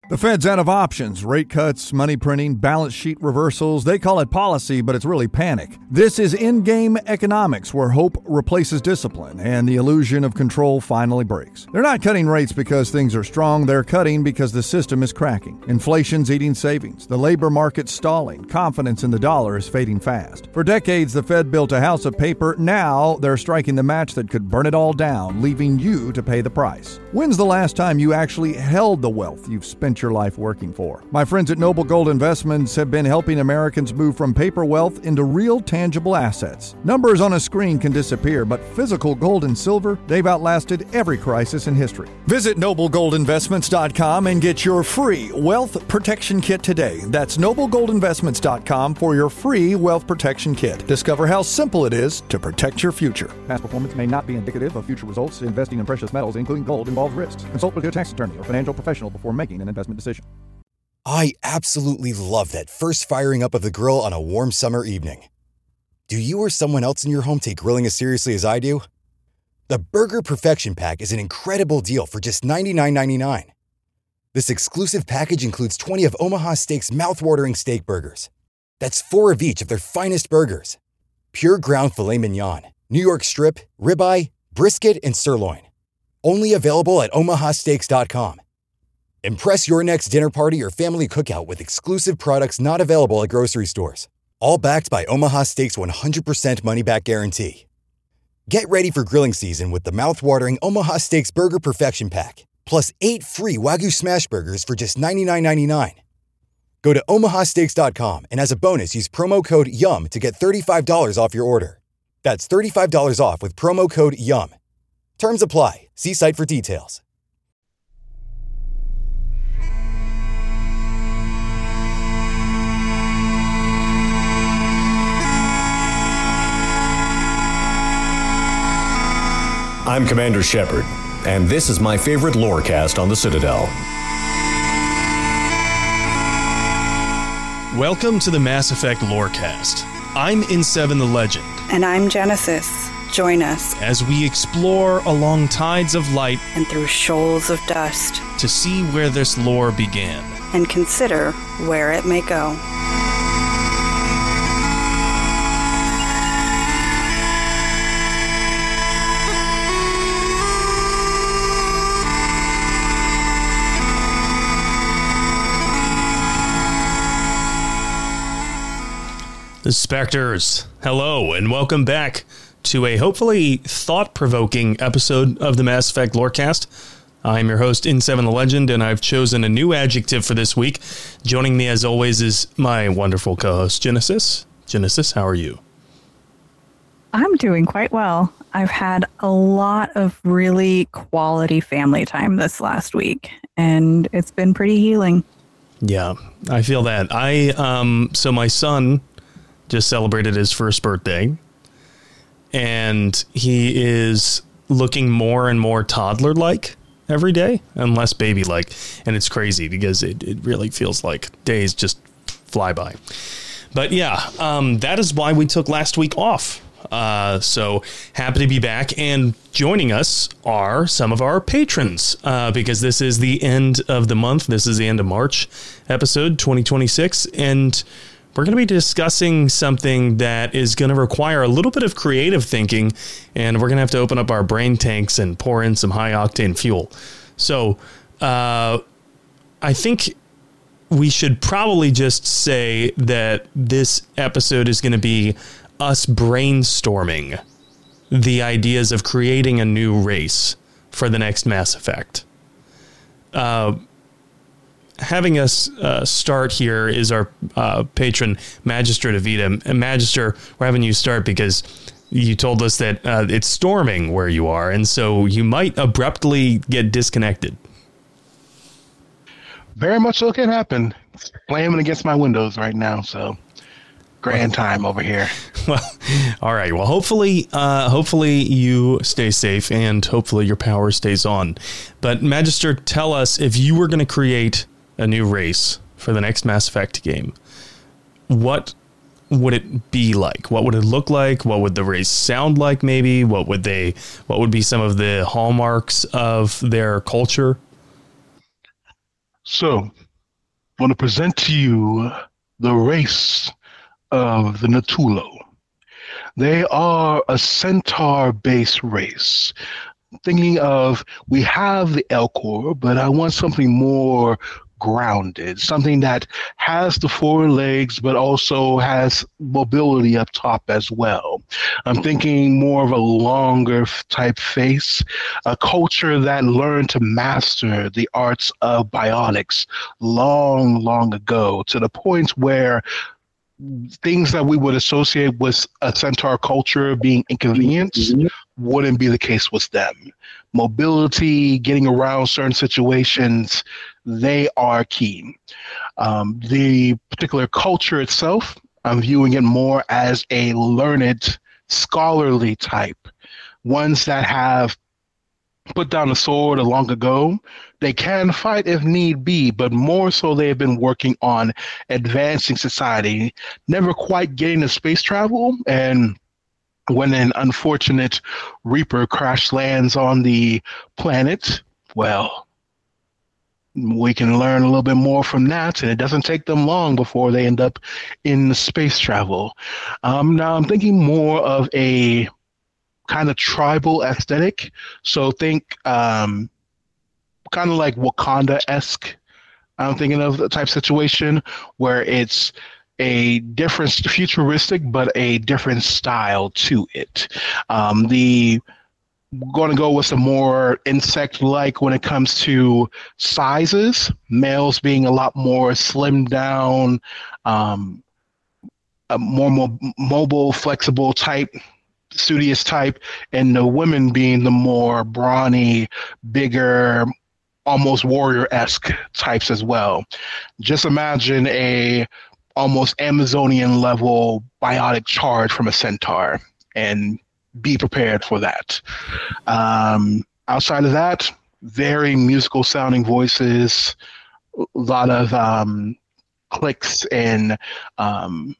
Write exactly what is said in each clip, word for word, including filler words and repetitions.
The Fed's out of options. Rate cuts, money printing, balance sheet reversals. They call it policy, but it's really panic. This is in-game economics, where hope replaces discipline and the illusion of control finally breaks. They're not cutting rates because things are strong. They're cutting because the system is cracking. Inflation's eating savings. The labor market's stalling. Confidence in the dollar is fading fast. For decades, the Fed built a house of paper. Now they're striking the match that could burn it all down, leaving you to pay the price. When's the last time you actually held the wealth you've spent your life working for? My friends at Noble Gold Investments have been helping Americans move from paper wealth into real tangible assets. Numbers on a screen can disappear, but physical gold and silver, they've outlasted every crisis in history. Visit noble gold investments dot com and get your free wealth protection kit today. That's noble gold investments dot com for your free wealth protection kit. Discover how simple it is to protect your future. Past performance may not be indicative of future results. Investing in precious metals, including gold, involves risks. Consult with your tax attorney or financial professional before making an investment decision. I absolutely love that first firing up of the grill on a warm summer evening. Do you or someone else in your home take grilling as seriously as I do? The Burger Perfection Pack is an incredible deal for just ninety-nine ninety-nine. This exclusive package includes twenty of Omaha Steak's mouth-watering steak burgers. That's four of each of their finest burgers. Pure ground filet mignon, New York strip, ribeye, brisket, and sirloin. Only available at omaha steaks dot com. Impress your next dinner party or family cookout with exclusive products not available at grocery stores. All backed by Omaha Steaks one hundred percent money-back guarantee. Get ready for grilling season with the mouth-watering Omaha Steaks Burger Perfection Pack, plus eight free Wagyu Smash Burgers for just ninety-nine ninety-nine. Go to omaha steaks dot com and as a bonus, use promo code YUM to get thirty-five dollars off your order. That's thirty-five dollars off with promo code YUM. Terms apply. See site for details. I'm Commander Shepard, and this is my favorite lorecast on the Citadel. Welcome to the Mass Effect Lorecast. I'm N seven the Legend. And I'm Genesis. Join us as we explore along tides of light and through shoals of dust to see where this lore began and consider where it may go. The Spectres, hello, and welcome back to a hopefully thought-provoking episode of the Mass Effect Lorecast. I'm your host, N seven the Legend, and I've chosen a new adjective for this week. Joining me, as always, is my wonderful co-host, Genesis. Genesis, how are you? I'm doing quite well. I've had a lot of really quality family time this last week, and it's been pretty healing. Yeah, I feel that. I um, so my son just celebrated his first birthday, and he is looking more and more toddler-like every day and less baby-like. And it's crazy because it, it really feels like days just fly by. But yeah, um, that is why we took last week off. Uh, so happy to be back, and joining us are some of our patrons, uh, because this is the end of the month. This is the end of March episode twenty twenty-six. And we're going to be discussing something that is going to require a little bit of creative thinking, and we're going to have to open up our brain tanks and pour in some high-octane fuel. So uh, I think we should probably just say that this episode is going to be us brainstorming the ideas of creating a new race for the next Mass Effect. Uh Having us uh, start here is our uh, patron, Magister DeVita. And Magister, we're having you start because you told us that uh, it's storming where you are, and so you might abruptly get disconnected. Very much so can happen. It's slamming against my windows right now, so grand time over here. Well, all right. Well, hopefully, uh, hopefully you stay safe, and hopefully your power stays on. But Magister, tell us, if you were going to create a new race for the next Mass Effect game, what would it be like? What would it look like? What would the race sound like? Maybe what would they, what would be some of the hallmarks of their culture? So, I want to present to you the race of the Natulo. They are a centaur-based race. Thinking of, we have the Elcor, but I want something more grounded, something that has the four legs, but also has mobility up top as well. I'm thinking more of a longer type face, a culture that learned to master the arts of biotics long, long ago, to the point where things that we would associate with a centaur culture being inconvenient mm-hmm. wouldn't be the case with them. Mobility, getting around certain situations, they are key. Um, the particular culture itself, I'm viewing it more as a learned, scholarly type. Ones that have put down a sword a long ago. They can fight if need be, but more so they have been working on advancing society, never quite getting to space travel. And when an unfortunate Reaper crash lands on the planet, well, we can learn a little bit more from that, and it doesn't take them long before they end up in space travel. Um, now I'm thinking more of a kind of tribal aesthetic. So think um, kind of like Wakanda-esque. I'm thinking of the type situation where it's a different futuristic, but a different style to it. Um, the going to go with some more insect-like when it comes to sizes. Males being a lot more slimmed down, um, a more mo- mobile, flexible type, studious type, and the women being the more brawny, bigger, almost warrior-esque types as well. Just imagine a almost Amazonian level biotic charge from a centaur, and be prepared for that. Um, outside of that, very musical sounding voices, a lot of um, clicks and um,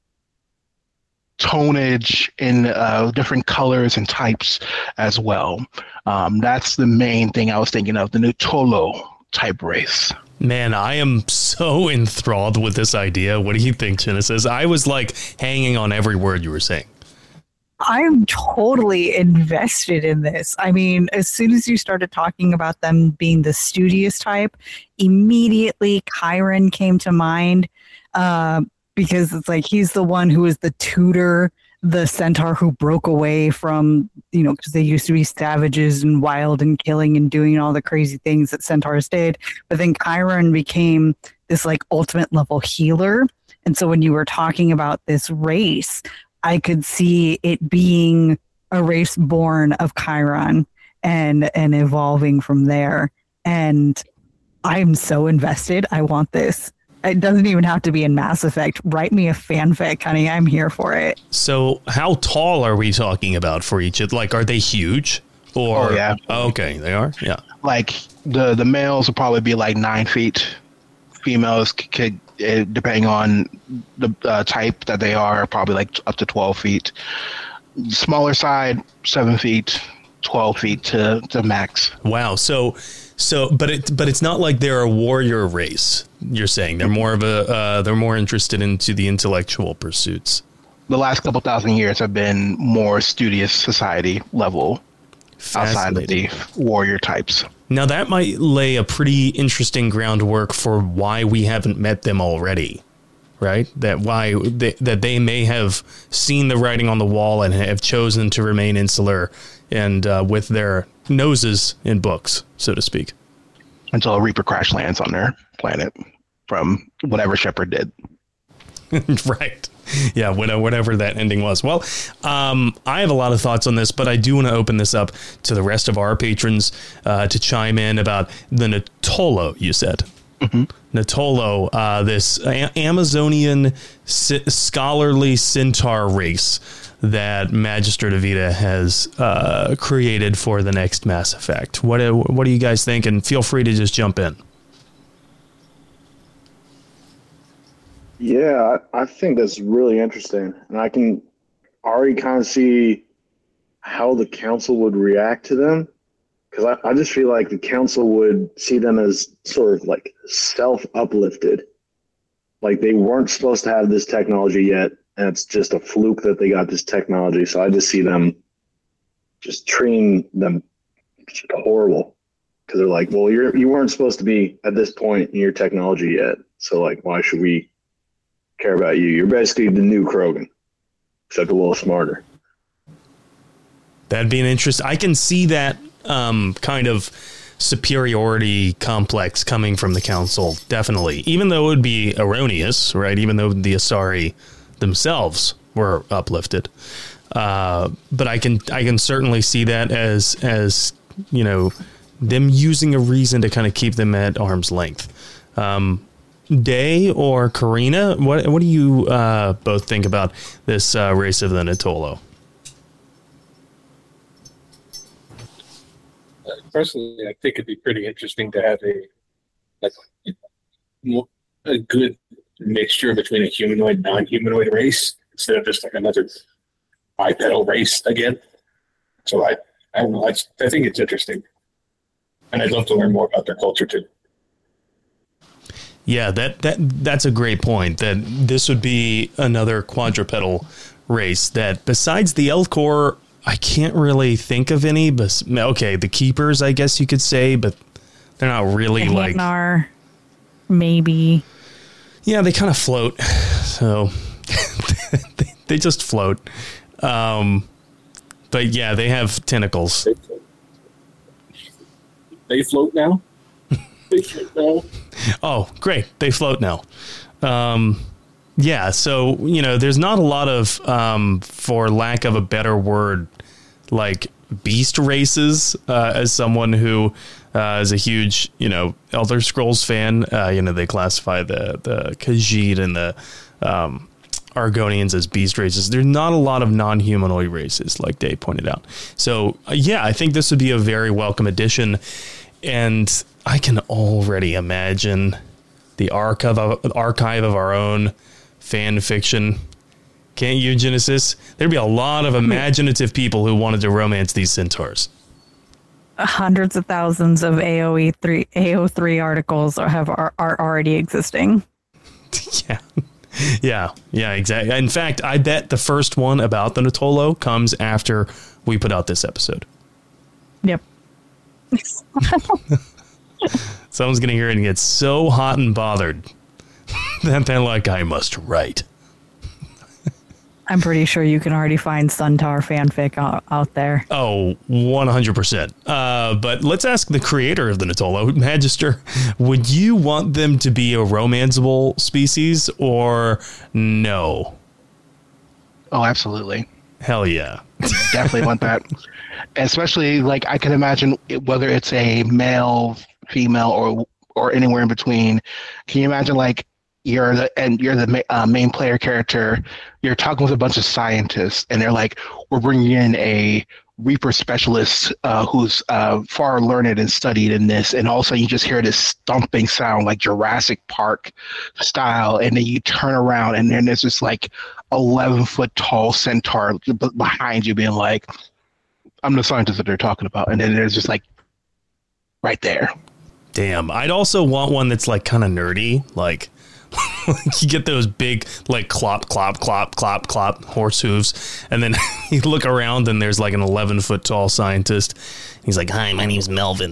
tonage in uh, different colors and types as well. Um, that's the main thing I was thinking of, the Nutolo type race. Man, I am so enthralled with this idea. What do you think, Genesis? I was like hanging on every word you were saying. I'm totally invested in this. I mean, as soon as you started talking about them being the studious type, immediately Chiron came to mind uh, because it's like he's the one who was the tutor, the centaur who broke away from, you know, because they used to be savages and wild and killing and doing all the crazy things that centaurs did. But then Chiron became this like ultimate level healer. And so when you were talking about this race, I could see it being a race born of Chiron and and evolving from there. And I'm so invested. I want this. It doesn't even have to be in Mass Effect. Write me a fanfic, honey. I'm here for it. So how tall are we talking about for each? Like, are they huge? Or, oh, yeah. Okay, they are? Yeah. Like, the, the males will probably be like nine feet. Females could, uh, depending on the uh, type that they are, probably like up to twelve feet. Smaller side, seven feet, twelve feet to, to max. Wow. So, so, but it, but it's not like they're a warrior race. You're saying they're more of a, uh, they're more interested into the intellectual pursuits. The last couple thousand years have been more studious society level outside of the warrior types. Now that might lay a pretty interesting groundwork for why we haven't met them already, right? That why they, that they may have seen the writing on the wall and have chosen to remain insular and uh, with their noses in books, so to speak. Until a Reaper crash lands on their planet from whatever Shepard did. Right. Yeah, whatever that ending was. Well, um, I have a lot of thoughts on this, but I do want to open this up to the rest of our patrons uh, to chime in about the Natolo, you said. Mm-hmm. Natolo, uh, this a- Amazonian c- scholarly centaur race that Magister DeVita has uh, created for the next Mass Effect. What, what do you guys think? And feel free to just jump in. Yeah, I, I think that's really interesting. And I can already kind of see how the council would react to them. because I, I just feel like the council would see them as sort of like self-uplifted. Like they weren't supposed to have this technology yet, and it's just a fluke that they got this technology. So I just see them just treating them horrible because they're like, well, you're you weren't supposed to be at this point in your technology yet. So like, why should we care about you? You're basically the new Krogan, except a little smarter. That'd be an interest. I can see that um, kind of superiority complex coming from the council, definitely. Even though it would be erroneous, right? Even though the Asari themselves were uplifted, uh, but I can I can certainly see that as as you know them using a reason to kind of keep them at arm's length. Um, Day or Karina, what what do you uh, both think about this uh, race of the Natolo? Personally, I think it'd be pretty interesting to have a like a good mixture between a humanoid and non-humanoid race instead of just like another bipedal race again. So I, I don't know. I, I think it's interesting, and I'd love to learn more about their culture too. Yeah, that that that's a great point. That this would be another quadrupedal race. That besides the Elcor, I can't really think of any. But okay, the Keepers, I guess you could say, but they're not really the like Hanar, maybe. Yeah, they kind of float, so they, they just float. Um, but yeah, they have tentacles. They float, they float now. They float now. Oh, great! They float now. Um, yeah, so you know, there's not a lot of, um, for lack of a better word, like beast races. Uh, as someone who uh, is a huge, you know, Elder Scrolls fan, uh, you know, they classify the the Khajiit and the um, Argonians as beast races. There's not a lot of non-humanoid races, like Dave pointed out. So uh, yeah, I think this would be a very welcome addition, and I can already imagine the archive of, archive of our own fan fiction. Can't you, Genesis? There'd be a lot of imaginative people who wanted to romance these centaurs. Hundreds of thousands of A O E three A O three articles have are, are already existing. Yeah. Yeah, yeah, exactly. In fact, I bet the first one about the Natolo comes after we put out this episode. Yep. Someone's going to hear it and get so hot and bothered that they're like, I must write. I'm pretty sure you can already find Suntar fanfic out, out there. Oh, one hundred percent. Uh, but let's ask the creator of the Natolo, Magister, would you want them to be a romanceable species or no? Oh, absolutely. Hell yeah. Definitely want that. Especially, like, I can imagine it, whether it's a male, female, or or anywhere in between. Can you imagine, like, you're the and you're the uh, main player character, you're talking with a bunch of scientists, and they're like, we're bringing in a Reaper specialist uh, who's uh, far learned and studied in this, and all of a sudden you just hear this stomping sound like Jurassic Park style, and then you turn around and then there's this like eleven foot tall centaur behind you being like, I'm the scientist that they're talking about, and then there's just like right there. Damn, I'd also want one that's like kind of nerdy, like you get those big like clop clop clop clop clop horse hooves, and then you look around and there's like an eleven foot tall scientist. He's like, hi, my name's Melvin.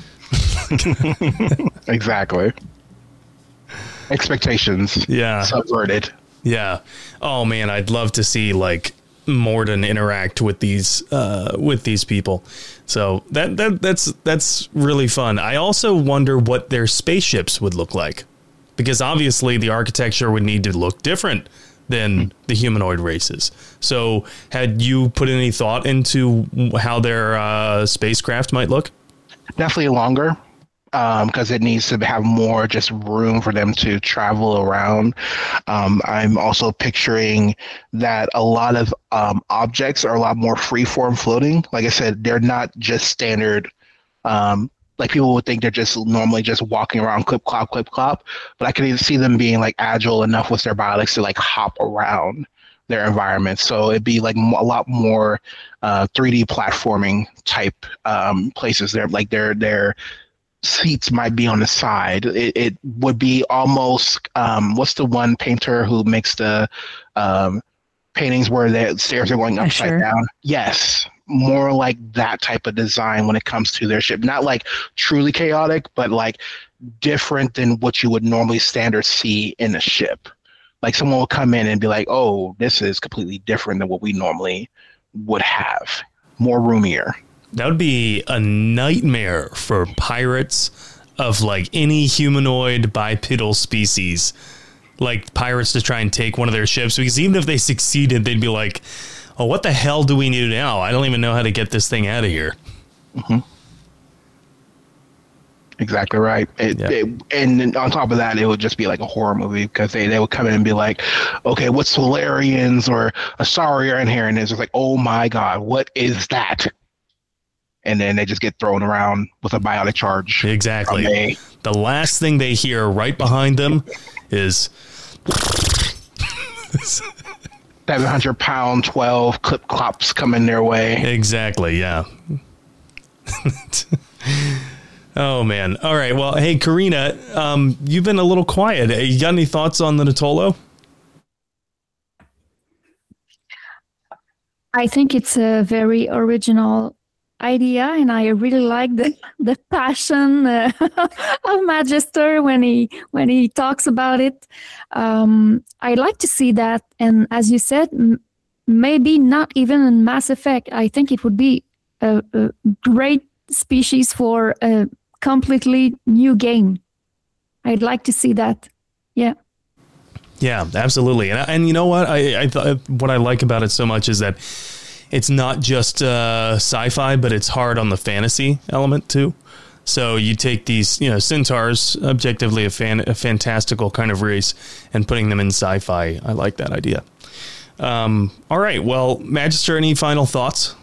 Exactly. Expectations. Yeah. Subverted. Yeah. Oh man, I'd love to see like Morden interact with these uh with these people. So that that that's that's really fun. I also wonder what their spaceships would look like, because obviously the architecture would need to look different than the humanoid races. So had you put any thought into how their uh, spacecraft might look? Definitely longer, because um, it needs to have more just room for them to travel around. Um, I'm also picturing that a lot of um, objects are a lot more freeform floating. Like I said, they're not just standard. Um, like people would think they're just normally just walking around, clip, clop, clip, clop. But I can even see them being like agile enough with their biotics to like hop around their environments. So it'd be like a lot more uh, three D platforming type um, places. There, like their their seats might be on the side. It, it would be almost um, what's the one painter who makes the um, paintings where the stairs are going upside Sure. down? Yes, more like that type of design when it comes to their ship. Not like truly chaotic, but like different than what you would normally standard see in a ship. Like someone will come in and be like, oh, this is completely different than what we normally would have. More roomier. That would be a nightmare for pirates of like any humanoid bipedal species. Like pirates to try and take one of their ships, because even if they succeeded, they'd be like, oh, what the hell do we do now? I don't even know how to get this thing out of here. Mm-hmm. Exactly right. It, Yeah. it, and then on top of that, it would just be like a horror movie, because they, they would come in and be like, okay, what's Solarians or Asari are in here? And it's just like, oh my God, what is that? And then they just get thrown around with a biotic charge. Exactly. from a- The last thing they hear right behind them is seven hundred pound, twelve clip clops coming their way. exactly, yeah. Oh man. All right. Well, hey, Karina, um, you've been a little quiet. You got any thoughts on the Natolo? I think it's a very original idea, and I really like the the passion uh, of Magister when he when he talks about it. Um, I'd like to see that, and as you said, m- maybe not even in Mass Effect. I think it would be a, a great species for a completely new game. I'd like to see that. Yeah. Yeah, absolutely. And and you know what? I I th- what I like about it so much is that it's not just uh, sci-fi, but it's hard on the fantasy element too. So you take these, you know, centaurs, objectively a fan, a fantastical kind of race, and putting them in sci-fi. I like that idea. Um, all right. Well, Magister, any final thoughts?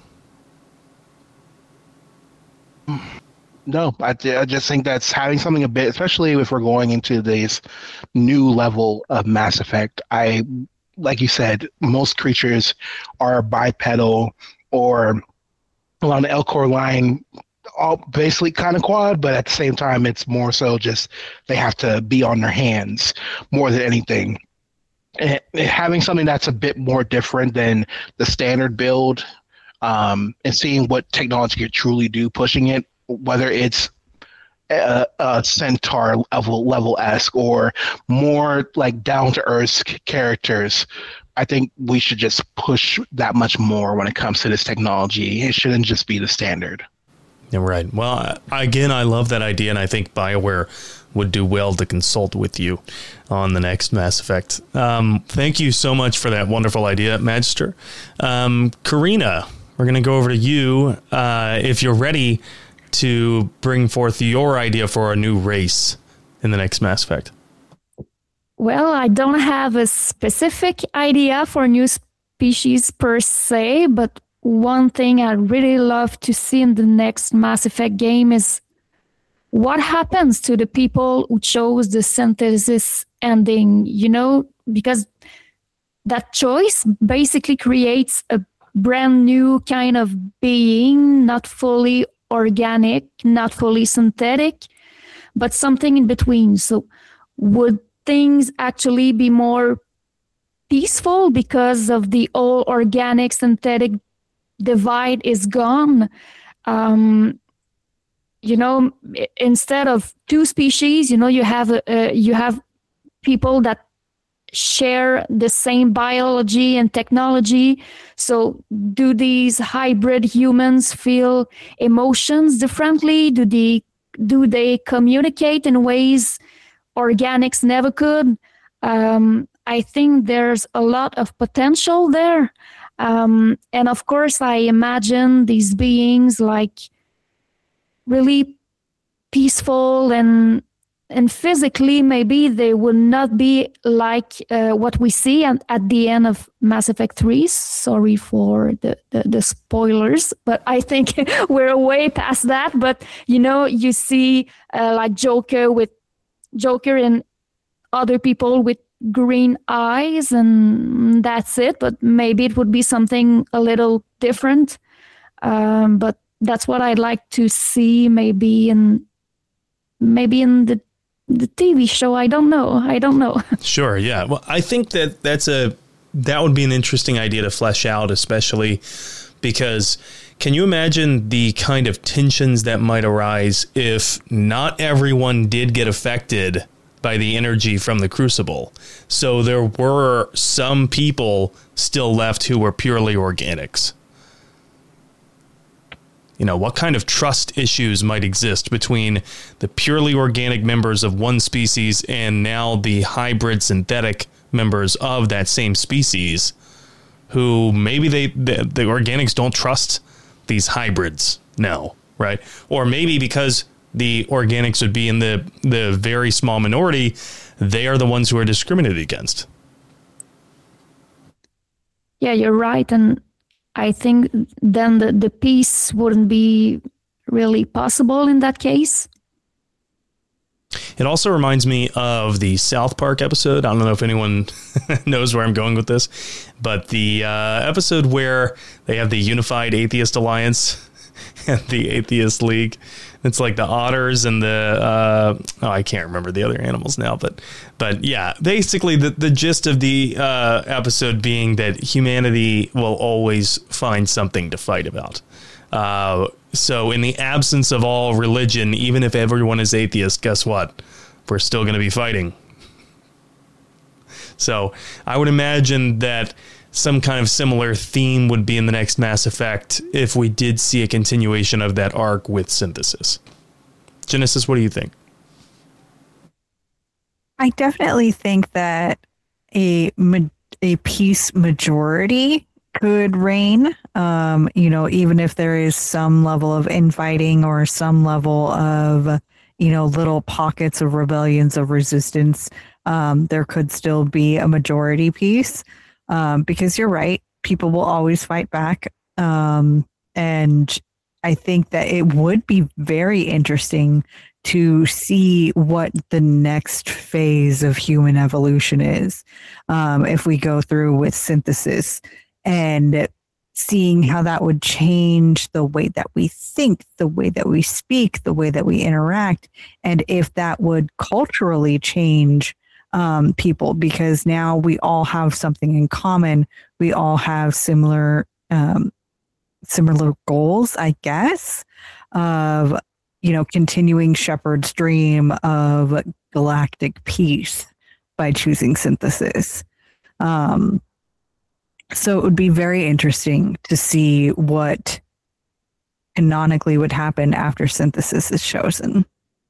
No, I, I just think that's having something a bit, especially if we're going into this new level of Mass Effect. I, like you said, most creatures are bipedal or along the Elcor line, all basically kind of quad, but at the same time, it's more so just they have to be on their hands more than anything. And having something that's a bit more different than the standard build, um, and seeing what technology could truly do, pushing it, whether it's a, a centaur level level esque or more like down to earth characters, I think we should just push that much more when it comes to this technology. It shouldn't just be the standard. Yeah, right. Well, I- again, I love that idea, and I think BioWare would do well to consult with you on the next Mass Effect. Um, thank you so much for that wonderful idea, Magister. Um, Karina, we're going to go over to you. Uh, if you're ready to bring forth your idea for a new race in the next Mass Effect. Well, I don't have a specific idea for new species per se, but one thing I'd really love to see in the next Mass Effect game is what happens to the people who chose the synthesis ending, you know, because that choice basically creates a brand new kind of being, not fully organic, not fully synthetic, but something in between. So would things actually be more peaceful because of the all organic synthetic divide is gone? Um, you know, instead of two species, you know, you have uh, you have people that share the same biology and technology. So do these hybrid humans feel emotions differently? Do they do they communicate in ways organics never could? Um, I think there's a lot of potential there. Um, and of course, I imagine these beings like really peaceful and and physically, maybe they would not be like uh, what we see at, at the end of Mass Effect three. Sorry for the, the, the spoilers, but I think we're way past that. But, you know, you see uh, like Joker with Joker and other people with green eyes and that's it. But maybe it would be something a little different. Um, but that's what I'd like to see maybe in maybe in the the T V show. I don't know. I don't know. Sure. Yeah. Well, I think that that's a that would be an interesting idea to flesh out, especially because can you imagine the kind of tensions that might arise if not everyone did get affected by the energy from the crucible? So there were some people still left who were purely organics. You know, what kind of trust issues might exist between the purely organic members of one species and now the hybrid synthetic members of that same species who maybe they the, the organics don't trust these hybrids now, right? Or maybe because the organics would be in the, the very small minority, they are the ones who are discriminated against. Yeah, you're right. And I think then the, the peace wouldn't be really possible in that case. It also reminds me of the South Park episode. I don't know if anyone knows where I'm going with this, but the uh, episode where they have the Unified Atheist Alliance and the Atheist League. It's like the otters and the, uh, oh, I can't remember the other animals now, but, but yeah, basically the, the gist of the uh, episode being that humanity will always find something to fight about. Uh, so in the absence of all religion, even if everyone is atheist, guess what? We're still going to be fighting. So I would imagine that some kind of similar theme would be in the next Mass Effect if we did see a continuation of that arc with Synthesis. Genesis, what do you think? I definitely think that a a peace majority could reign. Um, you know, even if there is some level of infighting or some level of, you know, little pockets of rebellions of resistance, um, there could still be a majority peace. Um, because you're right, people will always fight back. Um, and I think that it would be very interesting to see what the next phase of human evolution is. Um, if we go through with Synthesis and seeing how that would change the way that we think, the way that we speak, the way that we interact, and if that would culturally change Um, people, because now we all have something in common. We all have similar, um, similar goals, I guess, of, you know, continuing Shepard's dream of galactic peace by choosing Synthesis. Um, so it would be very interesting to see what canonically would happen after Synthesis is chosen.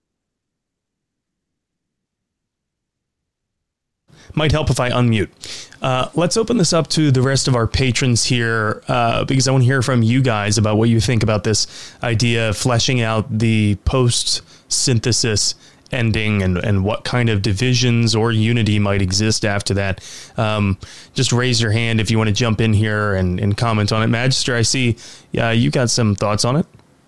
Might help if I unmute. Uh, let's open this up to the rest of our patrons here uh, because I want to hear from you guys about what you think about this idea of fleshing out the post-Synthesis ending and, and what kind of divisions or unity might exist after that. Um, just raise your hand if you want to jump in here and, and comment on it. Magister, I see uh, you got some thoughts on it.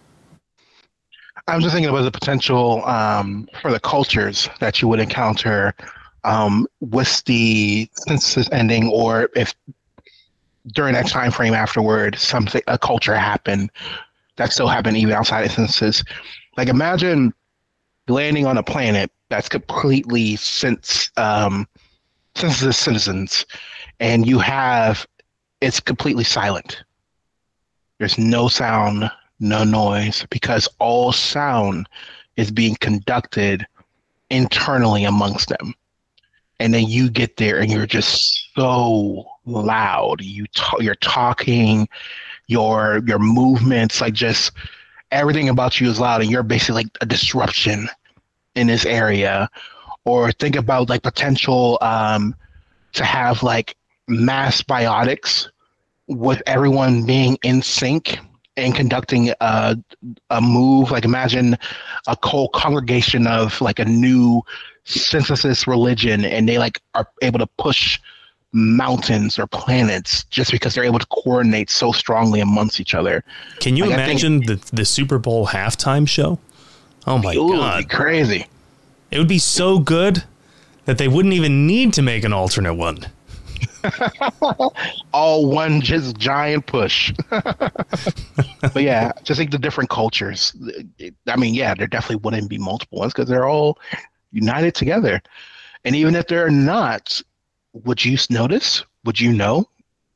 I was just thinking about the potential um, for the cultures that you would encounter Um, with the Synthesis ending, or if during that time frame afterward, something a culture happened that still happened even outside of Synthesis. Like imagine landing on a planet that's completely since um, Synthesis citizens, and you have it's completely silent. There's no sound, no noise, because all sound is being conducted internally amongst them. And then you get there and you're just so loud. You t- you're talking, your your movements, like just everything about you is loud, and you're basically like a disruption in this area. Or think about like potential um, to have like mass biotics with everyone being in sync and conducting a, a move. Like imagine a whole congregation of like a new Synthesis religion, and they like are able to push mountains or planets just because they're able to coordinate so strongly amongst each other. Can you like, imagine think, the the Super Bowl halftime show? Oh my it god, would be crazy! It would be so good that they wouldn't even need to make an alternate one. All one just giant push. But yeah, just like the different cultures. I mean, yeah, there definitely wouldn't be multiple ones because they're all united together. And even if they're not, would you notice? Would you know?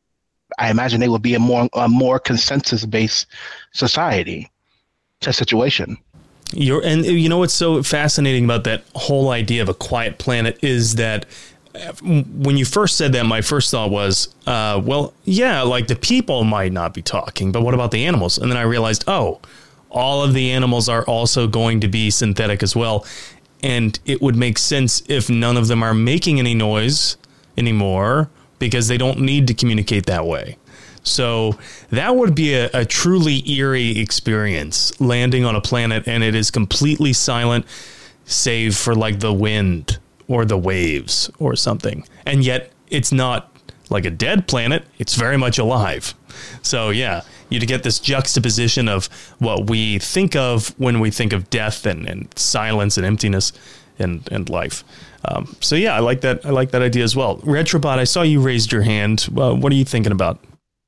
I imagine they would be a more a more consensus-based society to situation. You're, and you know what's so fascinating about that whole idea of a quiet planet is that when you first said that, my first thought was, uh, well, yeah, like the people might not be talking, but what about the animals? And then I realized, oh, all of the animals are also going to be synthetic as well. And it would make sense if none of them are making any noise anymore because they don't need to communicate that way. So that would be a, a truly eerie experience, landing on a planet and it is completely silent, save for like the wind or the waves or something. And yet it's not like a dead planet. It's very much alive. So yeah, you get this juxtaposition of what we think of when we think of death and, and silence and emptiness and, and life. Um, so yeah, I like that. I like that idea as well. Retrobot, I saw you raised your hand. Uh, what are you thinking about?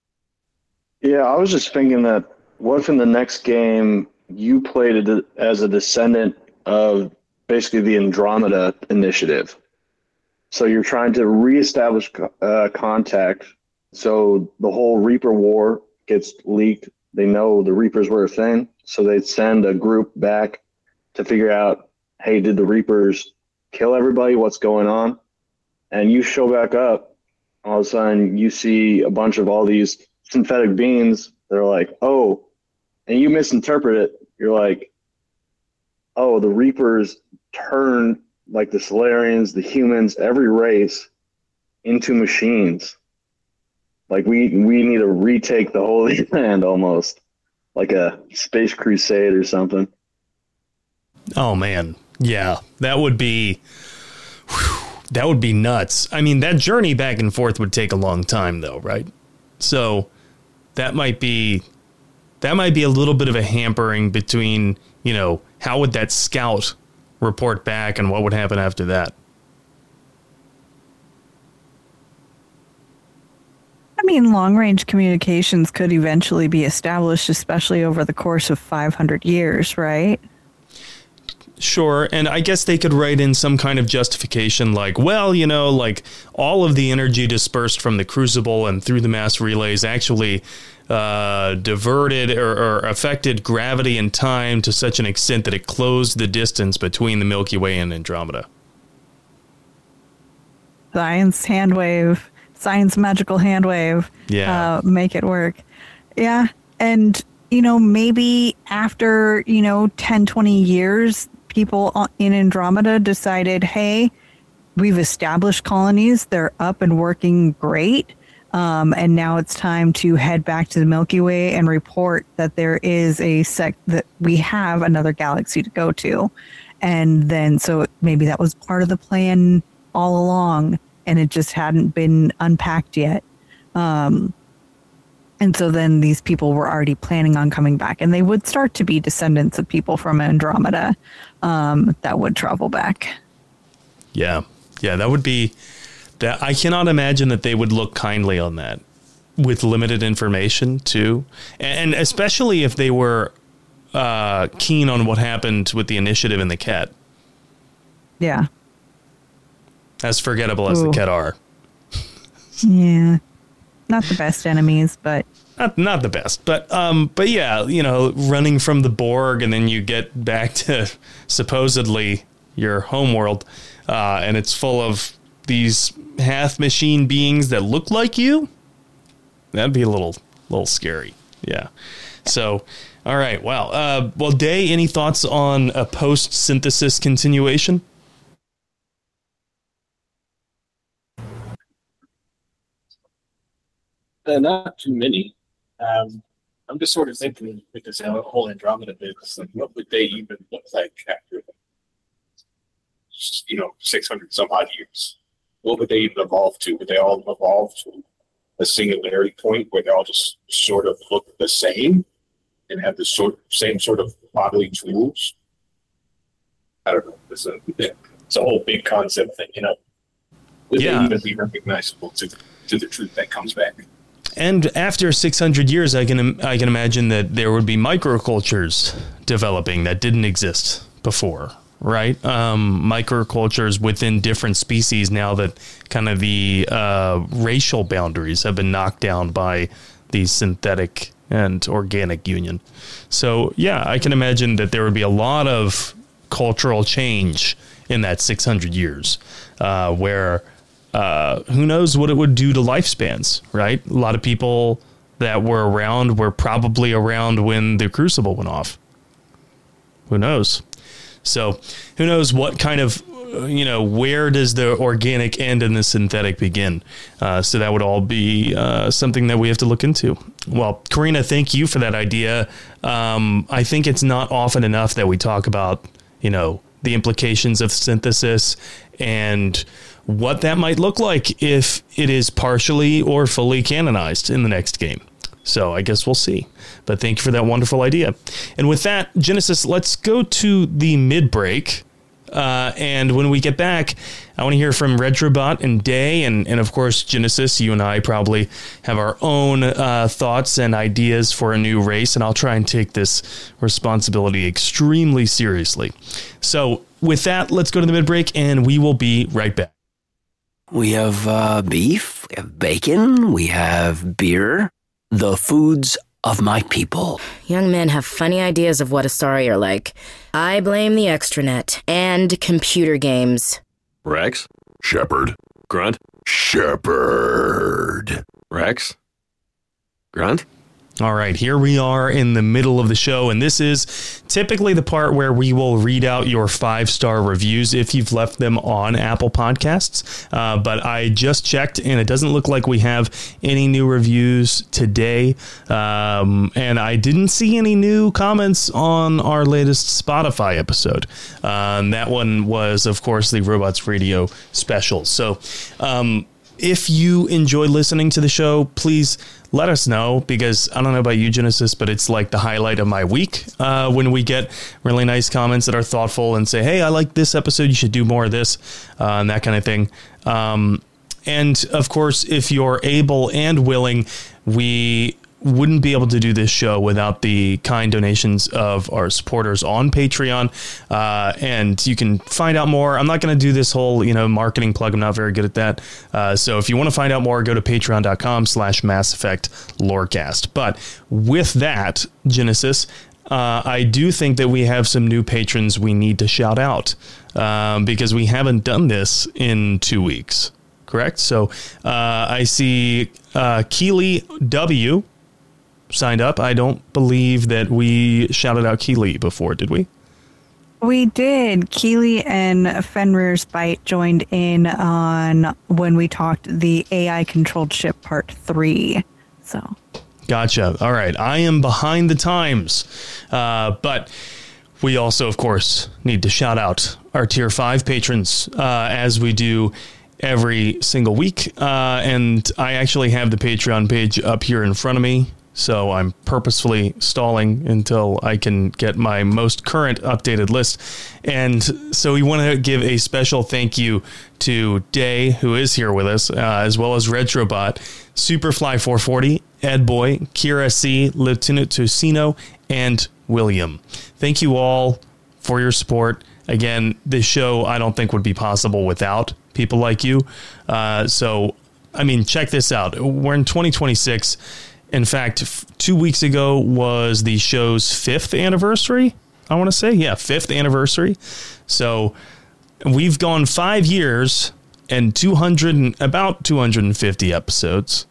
Yeah, I was just thinking that what if in the next game you played it as a descendant of basically the Andromeda Initiative. So you're trying to reestablish uh, contact. So the whole Reaper War gets leaked. They know the Reapers were a thing. So they send a group back to figure out, hey, did the Reapers kill everybody? What's going on? And you show back up. All of a sudden you see a bunch of all these synthetic beings. They're like, oh, and you misinterpret it. You're like, oh, the Reapers turned like the Solarians, the humans, every race into machines. Like we we need to retake the Holy Land almost, like a space crusade or something. Oh man, yeah, that would be whew, that would be nuts. I mean, that journey back and forth would take a long time, though, right? So that might be that might be a little bit of a hampering between, you know, how would that scout report back and what would happen after that? I mean, long-range communications could eventually be established, especially over the course of five hundred years, right? Sure, and I guess they could write in some kind of justification like, well, you know, like all of the energy dispersed from the crucible and through the mass relays actually uh, diverted or, or affected gravity and time to such an extent that it closed the distance between the Milky Way and Andromeda. Science hand wave, science magical hand wave. Yeah. Uh, make it work. Yeah, and, you know, maybe after, you know, ten, twenty years, people in Andromeda decided, hey, we've established colonies. They're up and working great. Um, and now it's time to head back to the Milky Way and report that there is a sec that we have another galaxy to go to. And then so maybe that was part of the plan all along and it just hadn't been unpacked yet. Um, And so then these people were already planning on coming back, and they would start to be descendants of people from Andromeda um, that would travel back. Yeah. Yeah, that would be that. I cannot imagine that they would look kindly on that with limited information too. And especially if they were uh, keen on what happened with the initiative and the Ket. Yeah. As forgettable as Ooh. the Ket are. Yeah. Not the best enemies, but not not the best, but um, but yeah, you know, running from the Borg and then you get back to supposedly your homeworld, uh, and it's full of these half machine beings that look like you. That'd be a little little scary, yeah. So, all right, well, uh, well, Day, any thoughts on a post synthesis continuation? Uh, not too many. Um, I'm just sort of thinking with this whole Andromeda business, like what would they even look like after, you know, six hundred some odd years? What would they even evolve to? Would they all evolve to a singularity point where they all just sort of look the same and have the sort same sort of bodily tools? I don't know. This, uh, yeah. it's a whole big concept thing, you know. Would Yeah. they even be recognizable to to the truth that comes back? And after six hundred years, I can I can imagine that there would be microcultures developing that didn't exist before, right? Um, microcultures within different species now that kind of the uh, racial boundaries have been knocked down by the synthetic and organic union. So, yeah, I can imagine that there would be a lot of cultural change in that six hundred years uh, where... Uh, who knows what it would do to lifespans, right? A lot of people that were around were probably around when the Crucible went off. Who knows? So who knows what kind of, uh, you know, where does the organic end and the synthetic begin? Uh, so that would all be uh, something that we have to look into. Well, Karina, thank you for that idea. Um, I think it's not often enough that we talk about, you know, the implications of synthesis and what that might look like if it is partially or fully canonized in the next game. So I guess we'll see. But thank you for that wonderful idea. And with that, Genesis, let's go to the mid-break. Uh, and when we get back, I want to hear from Retrobot and Day. And, and of course, Genesis, you and I probably have our own uh, thoughts and ideas for a new race. And I'll try and take this responsibility extremely seriously. So with that, let's go to the mid-break and we will be right back. We have uh, beef, we have bacon, we have beer, the foods of my people. Young men have funny ideas of what Asari are like. I blame the extranet and computer games. Rex? Shepard. Grunt? Shepard. Rex? Grunt? All right, here we are in the middle of the show, and this is typically the part where we will read out your five-star reviews if you've left them on Apple Podcasts. Uh, but I just checked, and it doesn't look like we have any new reviews today. Um, and I didn't see any new comments on our latest Spotify episode. Um, that one was, of course, the Robots Radio special. So um, if you enjoy listening to the show, please let us know, because I don't know about you, Genesis, but it's like the highlight of my week uh, when we get really nice comments that are thoughtful and say, hey, I like this episode, you should do more of this, uh, and that kind of thing. Um, and of course, if you're able and willing, we wouldn't be able to do this show without the kind donations of our supporters on Patreon. Uh, and you can find out more. I'm not going to do this whole, you know, marketing plug. I'm not very good at that. Uh, so if you want to find out more, go to patreon.com slash Mass Effect Lorecast. But with that, Genesis, uh, I do think that we have some new patrons we need to shout out um, because we haven't done this in two weeks. Correct? So uh, I see uh, Keely W. signed up. I don't believe that we shouted out Keely before, did we? We did. Keely and Fenrir's Bite joined in on when we talked the A I-controlled ship part three. So, gotcha. All right. I am behind the times. Uh, but we also, of course, need to shout out our Tier five patrons uh, as we do every single week. Uh, and I actually have the Patreon page up here in front of me. So I'm purposefully stalling until I can get my most current updated list. And so we want to give a special thank you to Day, who is here with us, uh, as well as Retrobot, Superfly four forty, Ed Boy, Kira C, Lieutenant Tocino, and William. Thank you all for your support. Again, this show I don't think would be possible without people like you. Uh, so, I mean, check this out. We're in twenty twenty-six. In fact, f- two weeks ago was the show's fifth anniversary, I want to say. Yeah, fifth anniversary. So we've gone five years and two hundred, about two hundred fifty episodes.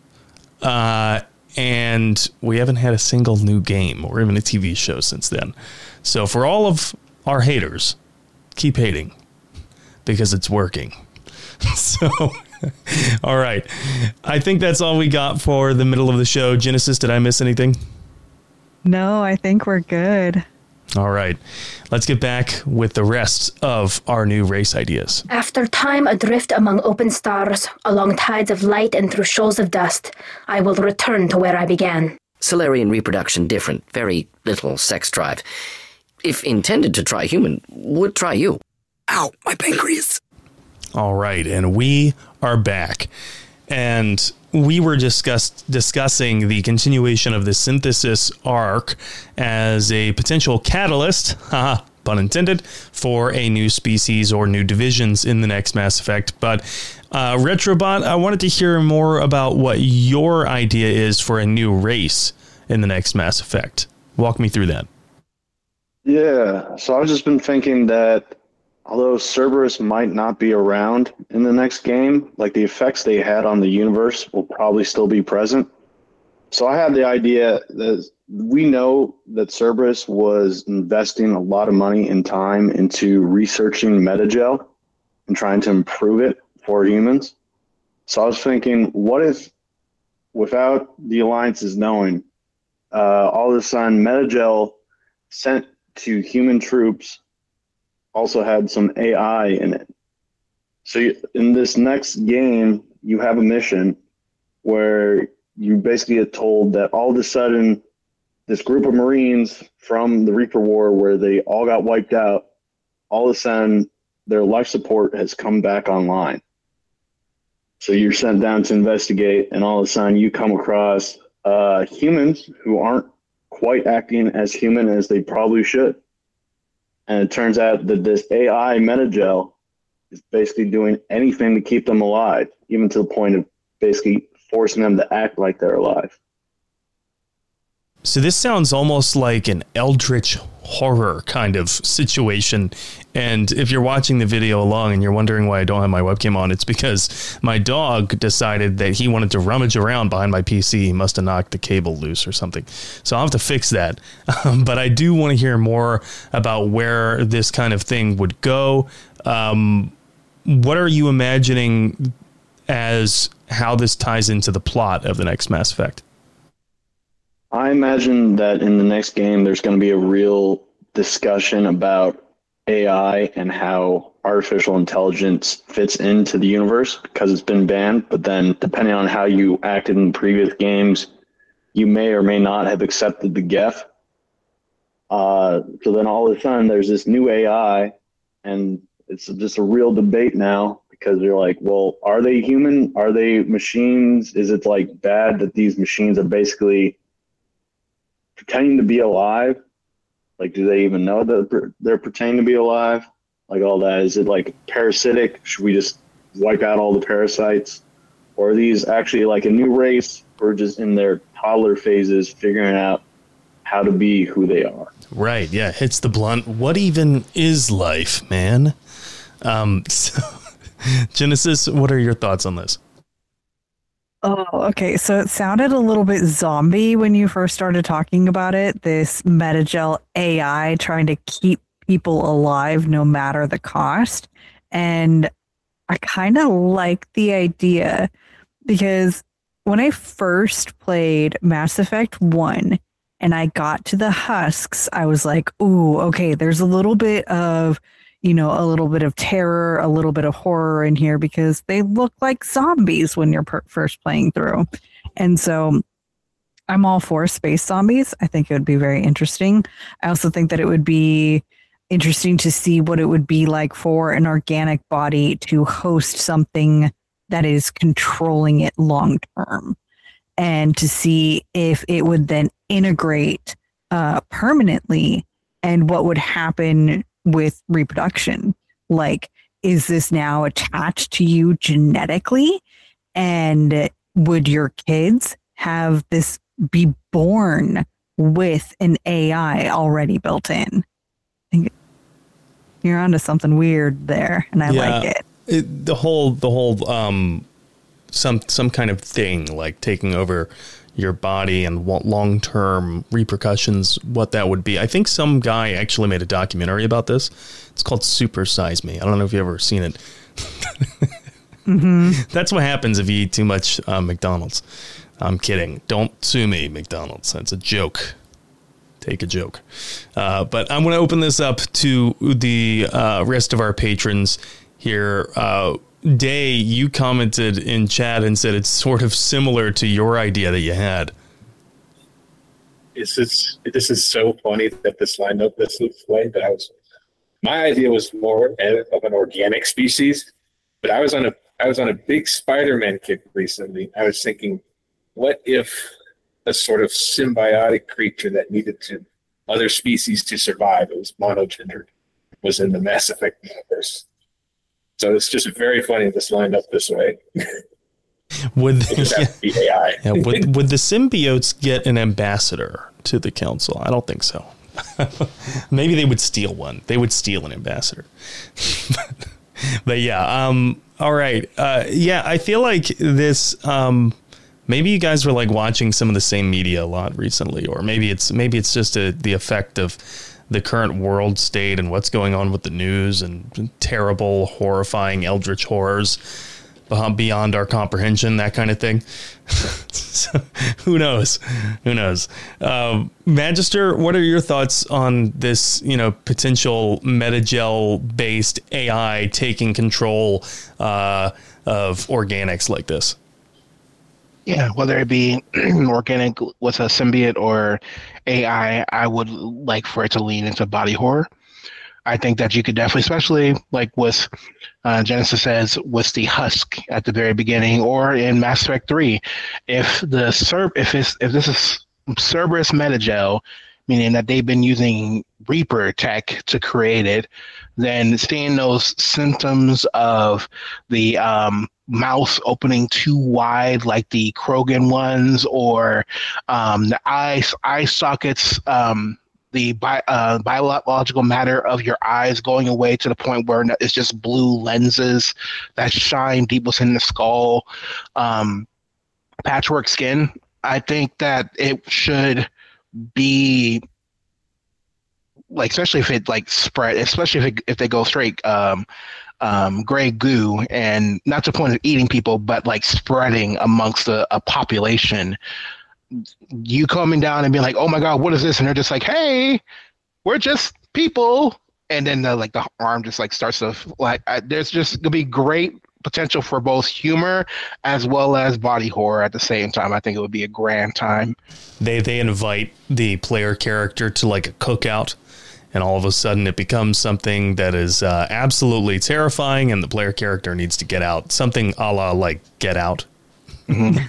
Uh, and we haven't had a single new game or even a T V show since then. So for all of our haters, keep hating because it's working. So... all right. I think that's all we got for the middle of the show. Genesis, did I miss anything? No, I think we're good. All right. Let's get back with the rest of our new race ideas. After time adrift among open stars, along tides of light and through shoals of dust, I will return to where I began. Solarian reproduction different, very little sex drive. If intended to try human, would try you. Ow, my pancreas. All right, and we are back. And we were discussed, discussing the continuation of the synthesis arc as a potential catalyst, haha, pun intended, for a new species or new divisions in the next Mass Effect. But uh, Retrobot, I wanted to hear more about what your idea is for a new race in the next Mass Effect. Walk me through that. Yeah, so I've just been thinking that although Cerberus might not be around in the next game, like the effects they had on the universe will probably still be present. So I had the idea that we know that Cerberus was investing a lot of money and time into researching Metagel and trying to improve it for humans. So I was thinking, what if, without the Alliances knowing, uh, all of a sudden Metagel sent to human troops also had some A I in it. So you, in this next game, you have a mission where you basically get told that all of a sudden this group of Marines from the Reaper War where they all got wiped out, all of a sudden their life support has come back online. So you're sent down to investigate, and all of a sudden you come across uh, humans who aren't quite acting as human as they probably should. And it turns out that this A I Metagel is basically doing anything to keep them alive, even to the point of basically forcing them to act like they're alive. So this sounds almost like an eldritch horror kind of situation. And if you're watching the video along and you're wondering why I don't have my webcam on, it's because my dog decided that he wanted to rummage around behind my P C. He must have knocked the cable loose or something. So I'll have to fix that. Um, but I do want to hear more about where this kind of thing would go. Um, what are you imagining as how this ties into the plot of the next Mass Effect? I imagine that in the next game, there's going to be a real discussion about A I and how artificial intelligence fits into the universe because it's been banned. But then depending on how you acted in previous games, you may or may not have accepted the Geth. Uh, so then all of a sudden there's this new A I, and it's just a real debate now because they're like, well, are they human? Are they machines? Is it like bad that these machines are basically pretending to be alive? Like, do they even know that they're pretending to be alive? Like all that. Is it like parasitic? Should we just wipe out all the parasites? Or are these actually like a new race or just in their toddler phases figuring out how to be who they are? Right. Yeah. Hits the blunt. What even is life, man? Um, so, Genesis, what are your thoughts on this? Oh, okay. So it sounded a little bit zombie when you first started talking about it. This Metagel A I trying to keep people alive no matter the cost. And I kind of like the idea because when I first played Mass Effect one and I got to the husks, I was like, ooh, okay, there's a little bit of, you know, a little bit of terror, a little bit of horror in here because they look like zombies when you're per- first playing through. And so I'm all for space zombies. I think it would be very interesting. I also think that it would be interesting to see what it would be like for an organic body to host something that is controlling it long term, and to see if it would then integrate uh, permanently and what would happen with reproduction. Like, is this now attached to you genetically? And would your kids have this be born with an A I already built in? I think you're onto something weird there, and I yeah, like it. it. The whole, the whole, um, some some kind of thing like taking over your body and what long-term repercussions, what that would be. I think some guy actually made a documentary about this. It's called Super Size Me. I don't know if you've ever seen it. Mm-hmm. That's what happens if you eat too much uh, McDonald's. I'm kidding. Don't sue me, McDonald's. That's a joke. Take a joke. Uh, but I'm going to open this up to the uh, rest of our patrons here. Uh, Day, you commented in chat and said it's sort of similar to your idea that you had. This is this is so funny that this lined up this way, but I was My idea was more of an organic species, but I was on a I was on a big Spider-Man kick recently. I was thinking, what if a sort of symbiotic creature that needed to other species to survive, it was monogendered, was in the Mass Effect universe. So it's just very funny this lined up this way. Would just have to be A I. yeah, would would the symbiotes get an ambassador to the council? I don't think so. Maybe they would steal one. They would steal an ambassador. But yeah, um, all right. Uh, yeah, I feel like this. Um, maybe you guys were like watching some of the same media a lot recently, or maybe it's maybe it's just a, the effect of the current world state and what's going on with the news and terrible, horrifying, eldritch horrors beyond our comprehension, that kind of thing. So, who knows? Who knows? Um, Magister, what are your thoughts on this, you know, potential Metagel-based A I taking control uh, of organics like this? Yeah, whether it be organic with a symbiote or A I, I would like for it to lean into body horror. I think that you could definitely, especially like with uh, Genesis says, with the husk at the very beginning, or in Mass Effect three, if the Cer- if it's if this is Cerberus Metagel, meaning that they've been using Reaper tech to create it, then seeing those symptoms of the um, mouth opening too wide, like the Krogan ones, or um, the eye eye sockets. Um, the bi- uh, biological matter of your eyes going away to the point where it's just blue lenses that shine deep within the skull. Um, patchwork skin. I think that it should be like, especially if it like spread, especially if it, if they go straight um, um, gray goo, and not to the point of eating people, but like spreading amongst a, a population. You coming down and being like, oh my God, what is this? And they're just like, hey, we're just people. And then the, like the arm just like starts to like, I, there's just gonna be great potential for both humor as well as body horror at the same time. I think it would be a grand time. They, they invite the player character to like a cookout, and all of a sudden it becomes something that is uh, absolutely terrifying, and the player character needs to get out. Something a la like Get Out. Mm-hmm.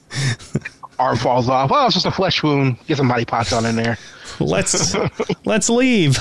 Arm falls off. Oh, it's just a flesh wound. Get some body pots on in there. Let's let's leave.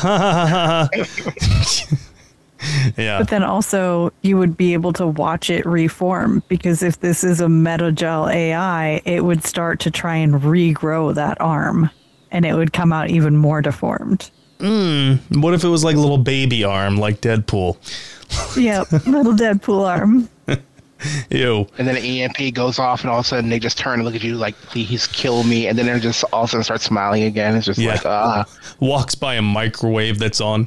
Yeah. But then also you would be able to watch it reform, because if this is a Metagel A I, it would start to try and regrow that arm, and it would come out even more deformed. Mm, what if it was like a little baby arm, like Deadpool? Yep, little Deadpool arm. Ew. And then an E M P goes off, and all of a sudden they just turn and look at you like, please kill me. And then they're just all of a sudden start smiling again. It's just yeah. like, ah. Walks by a microwave that's on.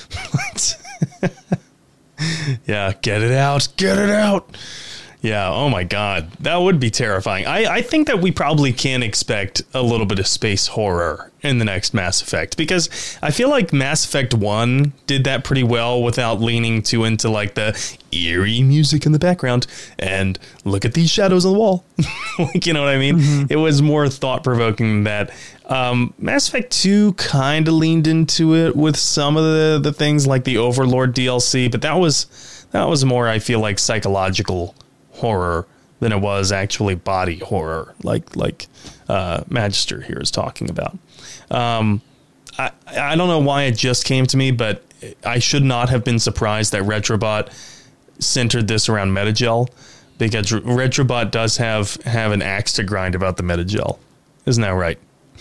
Yeah, get it out. Get it out. Yeah, oh my God. That would be terrifying. I, I think that we probably can expect a little bit of space horror in the next Mass Effect, because I feel like Mass Effect one did that pretty well without leaning too into like the eerie music in the background and look at these shadows on the wall. Like, you know what I mean? Mm-hmm. It was more thought-provoking than that. Um, Mass Effect two kind of leaned into it with some of the, the things like the Overlord D L C, but that was that was more, I feel like, psychological horror than it was actually body horror, like like uh, Magister here is talking about. Um, I I don't know why it just came to me, but I should not have been surprised that Retrobot centered this around Metagel, because Retrobot does have have an axe to grind about the Metagel. Isn't that right?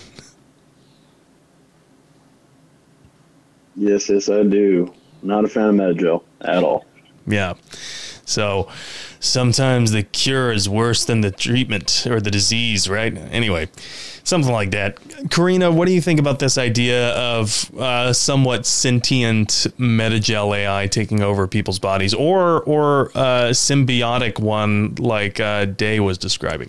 Yes, yes, I do. Not a fan of Metagel at all. Yeah. So sometimes the cure is worse than the treatment or the disease, right? Anyway, something like that. Karina, what do you think about this idea of uh, somewhat sentient Metagel A I taking over people's bodies, or or a symbiotic one like uh, Day was describing?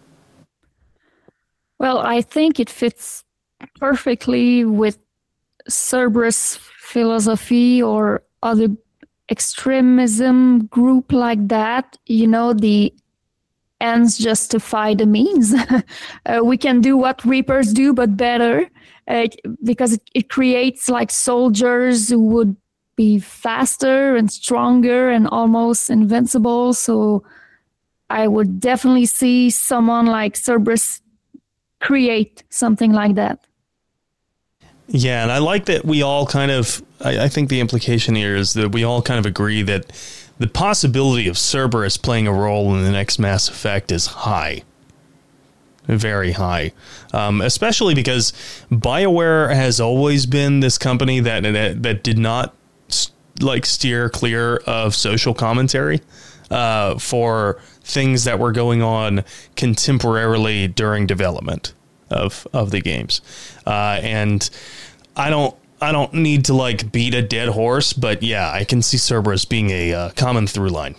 Well, I think it fits perfectly with Cerberus philosophy or other extremism group like that. You know, the ends justify the means. uh, we can do what Reapers do, but better, uh, because it, it creates like soldiers who would be faster and stronger and almost invincible. So I would definitely see someone like Cerberus create something like that. Yeah, and I like that we all kind of, I, I think the implication here is that we all kind of agree that the possibility of Cerberus playing a role in the next Mass Effect is high. Very high. Um, especially because BioWare has always been this company that, that, that did not like steer clear of social commentary uh, for things that were going on contemporarily during development of of the games. Uh, and I don't I don't need to like beat a dead horse, but yeah, I can see Cerberus being a uh, common through line.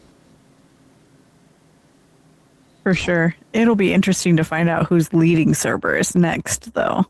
For sure. It'll be interesting to find out who's leading Cerberus next, though.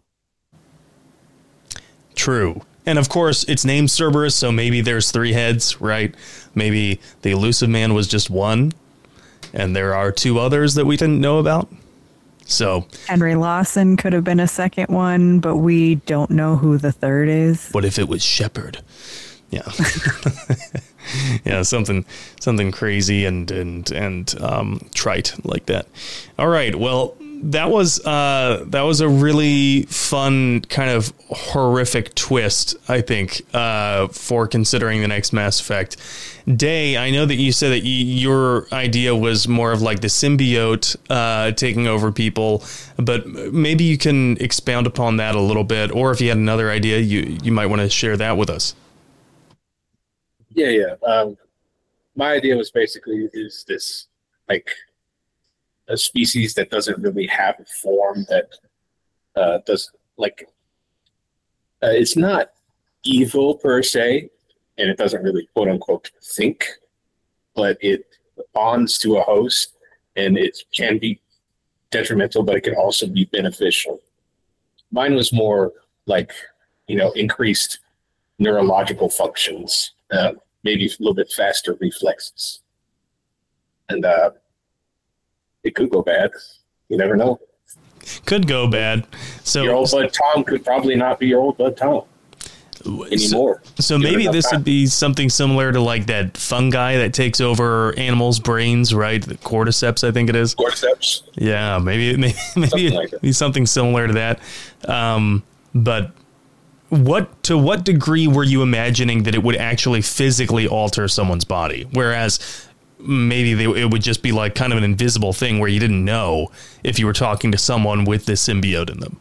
True. And of course, it's named Cerberus, so maybe there's three heads, right? Maybe the Elusive Man was just one, and there are two others that we didn't know about. So Henry Lawson could have been a second one, but we don't know who the third is. What if it was Shepard? Yeah. Yeah, something something crazy and and and um, trite like that. All right, well, that was uh, that was a really fun kind of horrific twist, I think, uh, for considering the next Mass Effect. Day, I know that you said that y- your idea was more of like the symbiote uh, taking over people, but maybe you can expound upon that a little bit, or if you had another idea, you you might want to share that with us. Yeah, yeah. Um, my idea was basically is this like a species that doesn't really have a form that uh, does like uh, it's not evil per se, and it doesn't really quote unquote think, but it bonds to a host, and it can be detrimental, but it can also be beneficial. Mine was more like, you know, increased neurological functions. Uh, maybe a little bit faster reflexes. And uh, it could go bad. You never know. Could go bad. So your old bud Tom could probably not be your old bud Tom anymore. So, so maybe this time. would be something similar to like that fungi that takes over animals' brains, right? The cordyceps, I think it is. Cordyceps. Yeah, maybe maybe, maybe it'd like be something similar to that. Um, but What to what degree were you imagining that it would actually physically alter someone's body? Whereas maybe they, it would just be like kind of an invisible thing where you didn't know if you were talking to someone with this symbiote in them.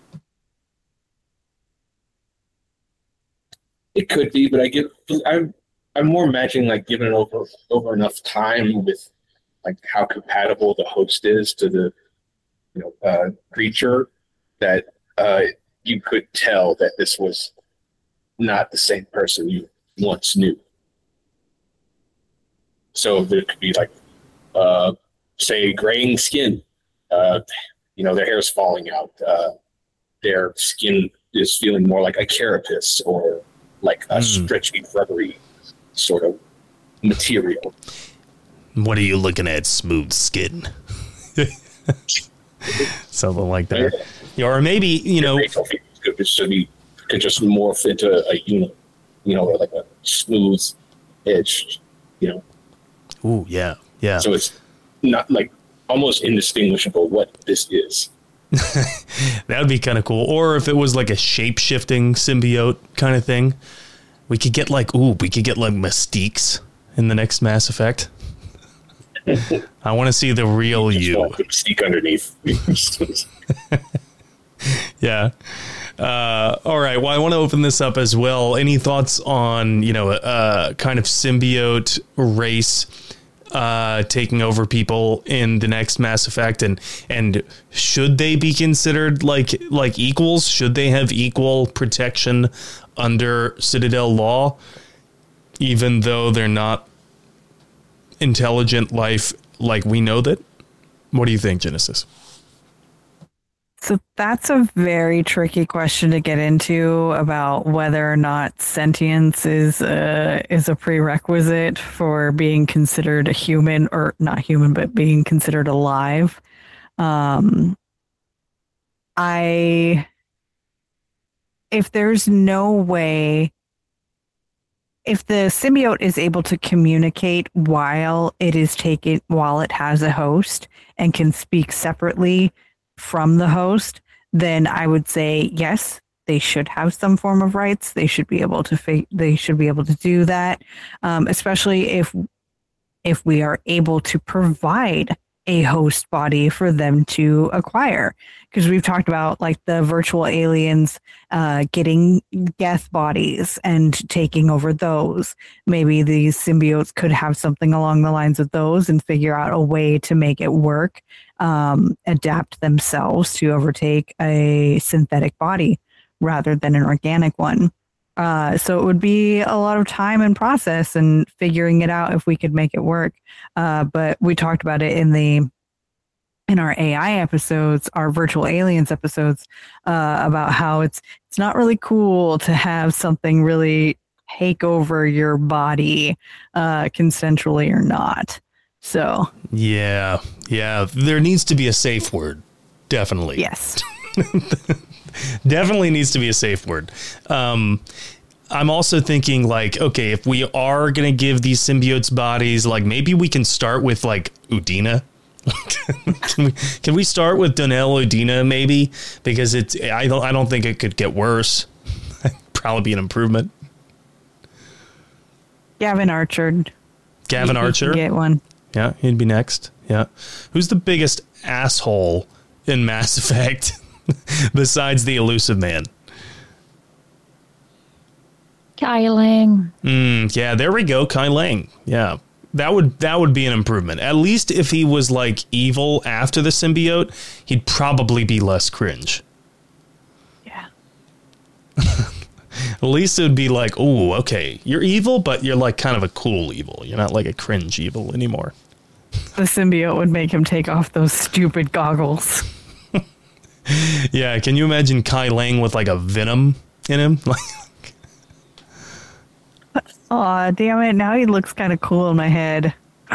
It could be, but I get I'm I'm more imagining like giving it over over enough time with like how compatible the host is to the you know uh, creature that. Uh, you could tell that this was not the same person you once knew. So there could be like, uh, say, graying skin. Uh, you know, their hair is falling out. Uh, their skin is feeling more like a carapace or like a mm. stretchy, rubbery sort of material. What are you looking at, smooth skin? Something like that. Yeah, or maybe, you know, could just be could just morph into a unit, you know, like a smooth edged, you know. Ooh, yeah, yeah. So it's not like almost indistinguishable what this is. That would be kind of cool. Or if it was like a shape shifting symbiote kind of thing, we could get like ooh, we could get like Mystiques in the next Mass Effect. I want to see the real you. Mystique underneath. Yeah. Uh, all right. Well, I want to open this up as well. Any thoughts on, you know, a uh, kind of symbiote race uh, taking over people in the next Mass Effect, and and should they be considered like like equals? Should they have equal protection under Citadel law, even though they're not intelligent life like we know that? What do you think, Genesis? So that's a very tricky question to get into about whether or not sentience is a, is a prerequisite for being considered a human, or not human, but being considered alive. Um, I, if there's no way if the symbiote is able to communicate while it is taken, while it has a host and can speak separately from the host, then I would say yes, they should have some form of rights. They should be able to fa- they should be able to do that, um, especially if if we are able to provide a host body for them to acquire. Because we've talked about like the virtual aliens uh, getting Geth bodies and taking over those. Maybe these symbiotes could have something along the lines of those and figure out a way to make it work, um, adapt themselves to overtake a synthetic body rather than an organic one. Uh, so it would be a lot of time and process and figuring it out if we could make it work. Uh, but we talked about it in the in our A I episodes, our virtual aliens episodes, uh, about how it's it's not really cool to have something really take over your body, uh, consensually or not. So yeah, yeah, there needs to be a safe word. Definitely. Yes. Definitely needs to be a safe word. Um, I'm also thinking like, okay, if we are going to give these symbiotes bodies, like maybe we can start with like Udina. can we can we start with Donnell Udina maybe? Because it's I don't I don't think it could get worse. Probably be an improvement. Gavin Archer. Gavin He- he Archer. can get one. Yeah, he'd be next. Yeah. Who's the biggest asshole in Mass Effect besides the Elusive Man? Kai Lang. Mm, yeah, there we go. Kai Lang. Yeah. That would that would be an improvement. At least if he was like evil after the symbiote, he'd probably be less cringe. Yeah. At least it would be like, oh, okay, you're evil, but you're like kind of a cool evil. You're not like a cringe evil anymore. The symbiote would make him take off those stupid goggles. Yeah, can you imagine Kai Lang with like a venom in him? Like, Aw, damn it. Now he looks kind of cool in my head.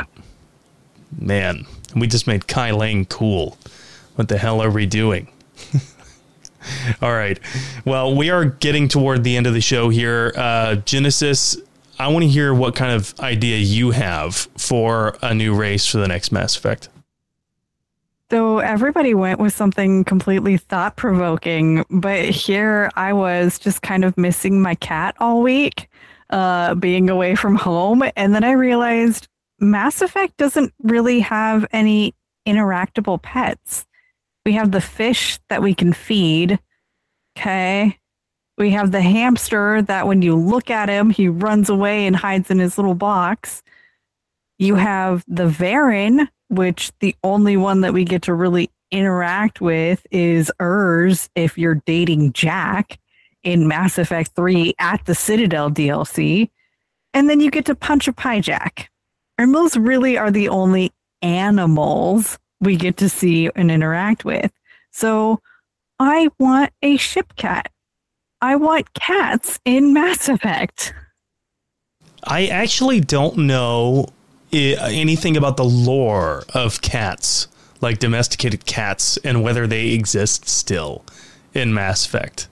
man, we just made Kai Lang cool. What the hell are we doing? All right. Well, we are getting toward the end of the show here. Uh, Genesis, I want to hear what kind of idea you have for a new race for the next Mass Effect. So everybody went with something completely thought-provoking, but here I was just kind of missing my cat all week, uh, being away from home, and then I realized Mass Effect doesn't really have any interactable pets. We have the fish that we can feed, okay? We have the hamster that when you look at him, he runs away and hides in his little box. You have the Varen, which the only one that we get to really interact with is Urs if you're dating Jack in Mass Effect three at the Citadel D L C. And then you get to punch a Pyjack. And those really are the only animals we get to see and interact with. So I want a ship cat. I want cats in Mass Effect. I actually don't know anything about the lore of cats, like domesticated cats, and whether they exist still in Mass Effect.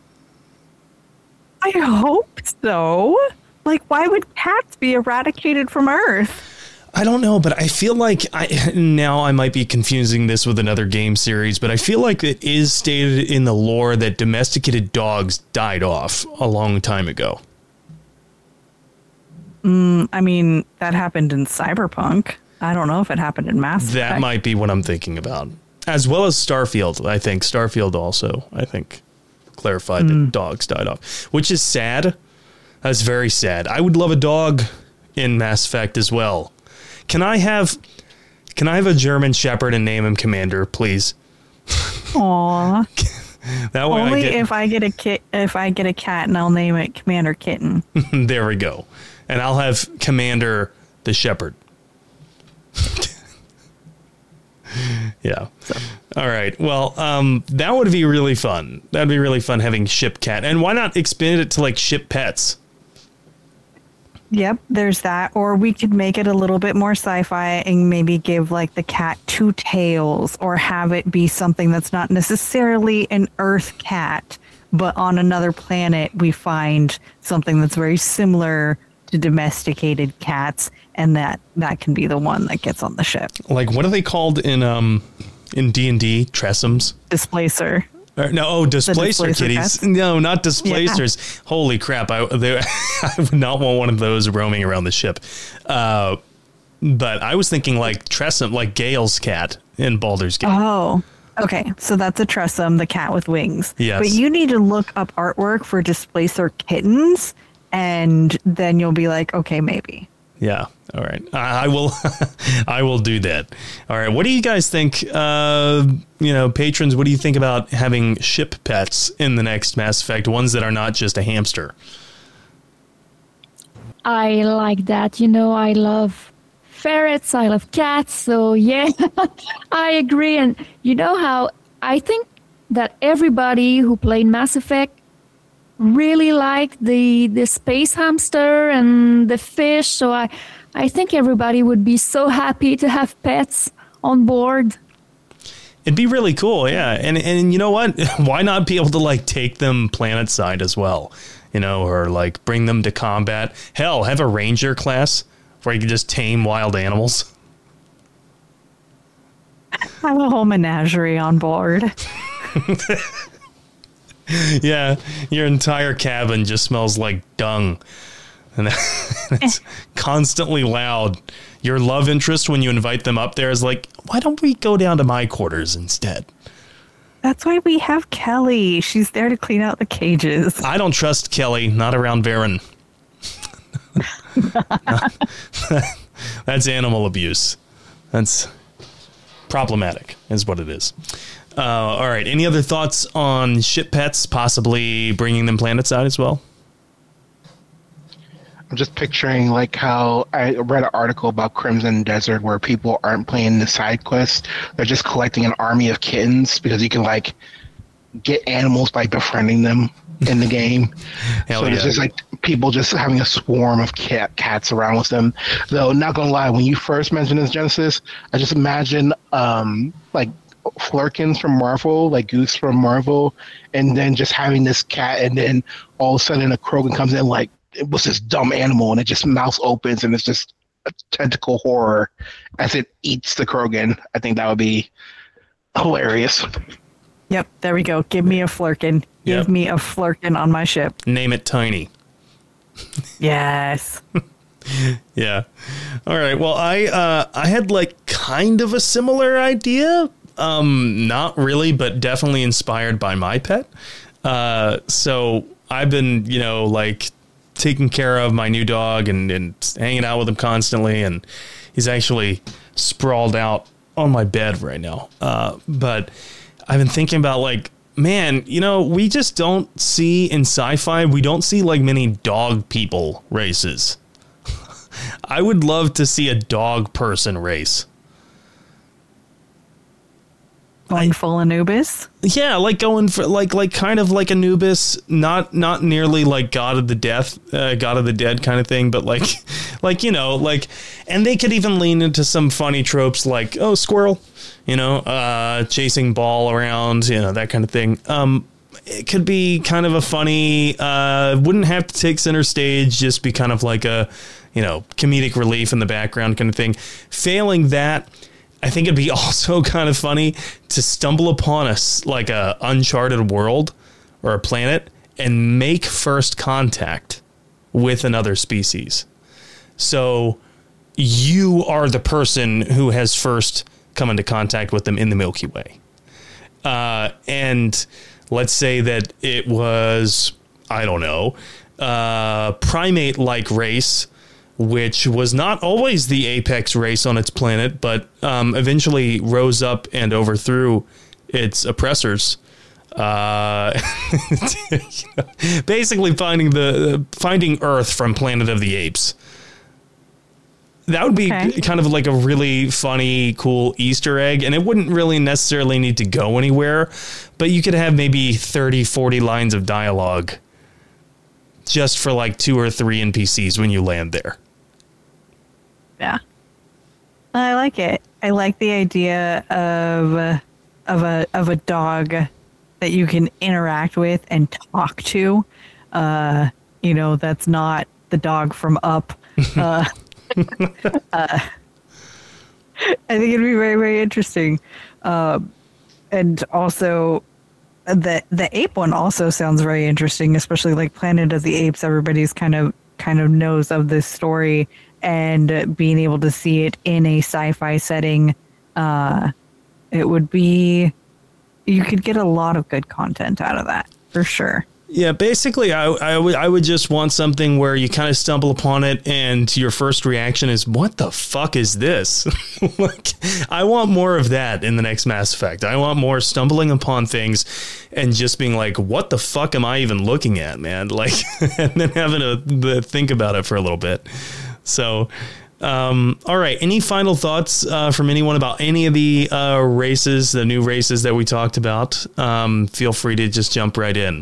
I hope so. Like, why would cats be eradicated from Earth? I don't know, but I feel like I now I might be confusing this with another game series, but I feel like it is stated in the lore that domesticated dogs died off a long time ago. Mm, I mean, that happened in Cyberpunk. I don't know if it happened in Mass Effect. That might be what I'm thinking about. As well as Starfield, I think. Starfield also, I think, clarified Mm. that dogs died off, which is sad. That's very sad. I would love a dog in Mass Effect as well. Can I have can I have a German Shepherd and name him Commander, please? Aw. That way Only I get, if I get a kit, if I get a cat, and I'll name it Commander Kitten. There we go. And I'll have Commander the Shepherd. Yeah. All right. Well, um, that would be really fun. That'd be really fun having Ship Cat. And why not expand it to like Ship Pets? Yep, there's that. Or we could make it a little bit more sci-fi and maybe give like the cat two tails, or have it be something that's not necessarily an Earth cat, but on another planet we find something that's very similar to domesticated cats, and that that can be the one that gets on the ship. Like, what are they called in um in D and D? Tressums? Displacer. Or, no, oh, displacer, displacer kitties. cats? No, not displacers. Yeah. Holy crap! I they, I would not want one of those roaming around the ship. Uh, but I was thinking like Tressum, like Gale's cat in Baldur's Gate. Oh, okay. So that's a Tressum, the cat with wings. Yes. But you need to look up artwork for displacer kittens, and then you'll be like, okay, maybe. Yeah. All right. I, I will. I will do that. All right. What do you guys think? Uh, you know, patrons, what do you think about having ship pets in the next Mass Effect? Ones that are not just a hamster. I like that. You know, I love ferrets. I love cats. So yeah, I agree. And you know how I think that everybody who played Mass Effect really liked the the space hamster and the fish. So I, I think everybody would be so happy to have pets on board. It'd be really cool, yeah. And and you know what? Why not be able to like take them planet side as well? You know, or like bring them to combat. Hell, have a ranger class where you can just tame wild animals. Have a whole menagerie on board. Yeah, your entire cabin just smells like dung. And it's constantly loud. Your love interest, when you invite them up there, is like, why don't we go down to my quarters instead? That's why we have Kelly. She's there to clean out the cages. I don't trust Kelly, not around Varen. That's animal abuse. That's problematic, is what it is. Uh, all right. Any other thoughts on ship pets, possibly bringing them planetside as well? I'm just picturing like how I read an article about Crimson Desert where people aren't playing the side quests. They're just collecting an army of kittens because you can like get animals by befriending them in the game. Hell so yeah. it's just like people just having a swarm of cat cats around with them. Though, not gonna lie, when you first mentioned this, Genesis, I just imagine um, like Flurkins from Marvel, like Goose from Marvel, and then just having this cat, and then all of a sudden a Krogan comes in like, it was this dumb animal, and it just mouth opens, and it's just a tentacle horror as it eats the Krogan. I think that would be hilarious. Yep, there we go. Give me a Flurkin. Give Yep. me a Flurkin on my ship. Name it Tiny. Yes. Yeah. All right. Well, I uh, I had like kind of a similar idea. Um, not really, but definitely inspired by my pet. Uh, so I've been, you know, like taking care of my new dog and, and hanging out with him constantly. And he's actually sprawled out on my bed right now. Uh, but I've been thinking about like, man, you know, we just don't see in sci-fi, we don't see like many dog people races. I would love to see a dog person race. Going full Anubis? Yeah, like going for like like kind of like Anubis, not not nearly like God of the Death, uh, God of the Dead kind of thing, but like like you know, like, and they could even lean into some funny tropes like, oh, squirrel, you know, uh, chasing ball around, you know, that kind of thing. Um, it could be kind of a funny, uh, wouldn't have to take center stage, just be kind of like a, you know, comedic relief in the background kind of thing. Failing that, I think it'd be also kind of funny to stumble upon a like a uncharted world or a planet and make first contact with another species. So you are the person who has first come into contact with them in the Milky Way. Uh, and let's say that it was, I don't know, uh, primate-like race, which was not always the apex race on its planet, but um, eventually rose up and overthrew its oppressors. Uh, you know, basically finding the finding Earth from Planet of the Apes. That would be Okay. kind of like a really funny, cool Easter egg, and it wouldn't really necessarily need to go anywhere, but you could have maybe thirty, forty lines of dialogue just for like two or three N P Cs when you land there. Yeah. I like it. I like the idea of uh, of a of a dog that you can interact with and talk to. Uh, you know, that's not the dog from Up. Uh, uh, I think it'd be very, very interesting. Uh, and also, the the ape one also sounds very interesting, especially like Planet of the Apes. Everybody's kind of kind of knows of this story, and being able to see it in a sci-fi setting, uh, it would be, you could get a lot of good content out of that for sure. Yeah, basically, I, I, would, I would just want something where you kind of stumble upon it and your first reaction is, what the fuck is this? Like, I want more of that in the next Mass Effect. I want more stumbling upon things and just being like, what the fuck am I even looking at, man? Like, and then having to think about it for a little bit. So, um, all right. Any final thoughts uh, from anyone about any of the uh, races, the new races that we talked about? Um, feel free to just jump right in.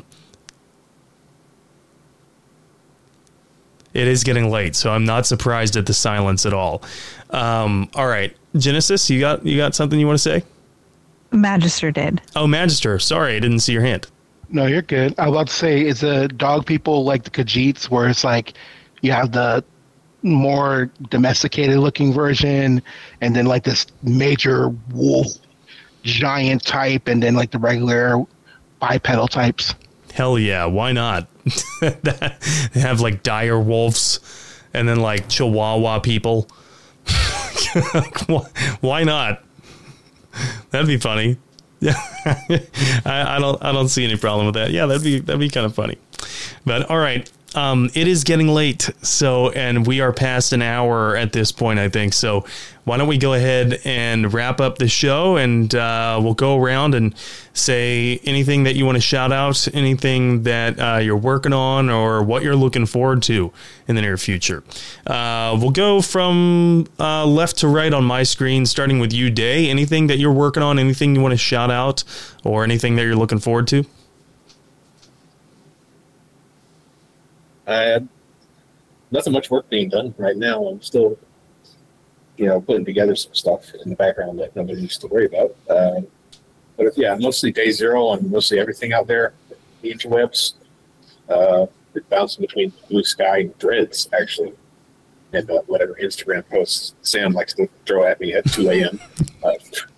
It is getting late, so I'm not surprised at the silence at all. Um, all right, Genesis, you got you got something you want to say? Magister did. Oh, Magister. Sorry, I didn't see your hand. No, you're good. I was about to say, is the dog people like the Khajiits, where it's like you have the more domesticated looking version, and then like this major wolf giant type, and then like the regular bipedal types? Hell yeah, why not? They have like dire wolves and then like Chihuahua people. Why not? That'd be funny. Yeah, I, I don't I don't see any problem with that. Yeah, that'd be that'd be kind of funny. But all right. Um, it is getting late, so and we are past an hour at this point, I think. So why don't we go ahead and wrap up the show, and uh, we'll go around and say anything that you want to shout out, anything that uh, you're working on, or what you're looking forward to in the near future. Uh, we'll go from uh, left to right on my screen, starting with you, Day. Anything that you're working on, anything you want to shout out, or anything that you're looking forward to? Uh, nothing much work being done right now. I'm still, you know, putting together some stuff in the background that nobody needs to worry about. Uh, but if, yeah, mostly Day Zero and mostly everything out there, the interwebs. Uh, it's bouncing between Blue Sky and Dreads, actually, and uh, whatever Instagram posts Sam likes to throw at me at two a.m. uh,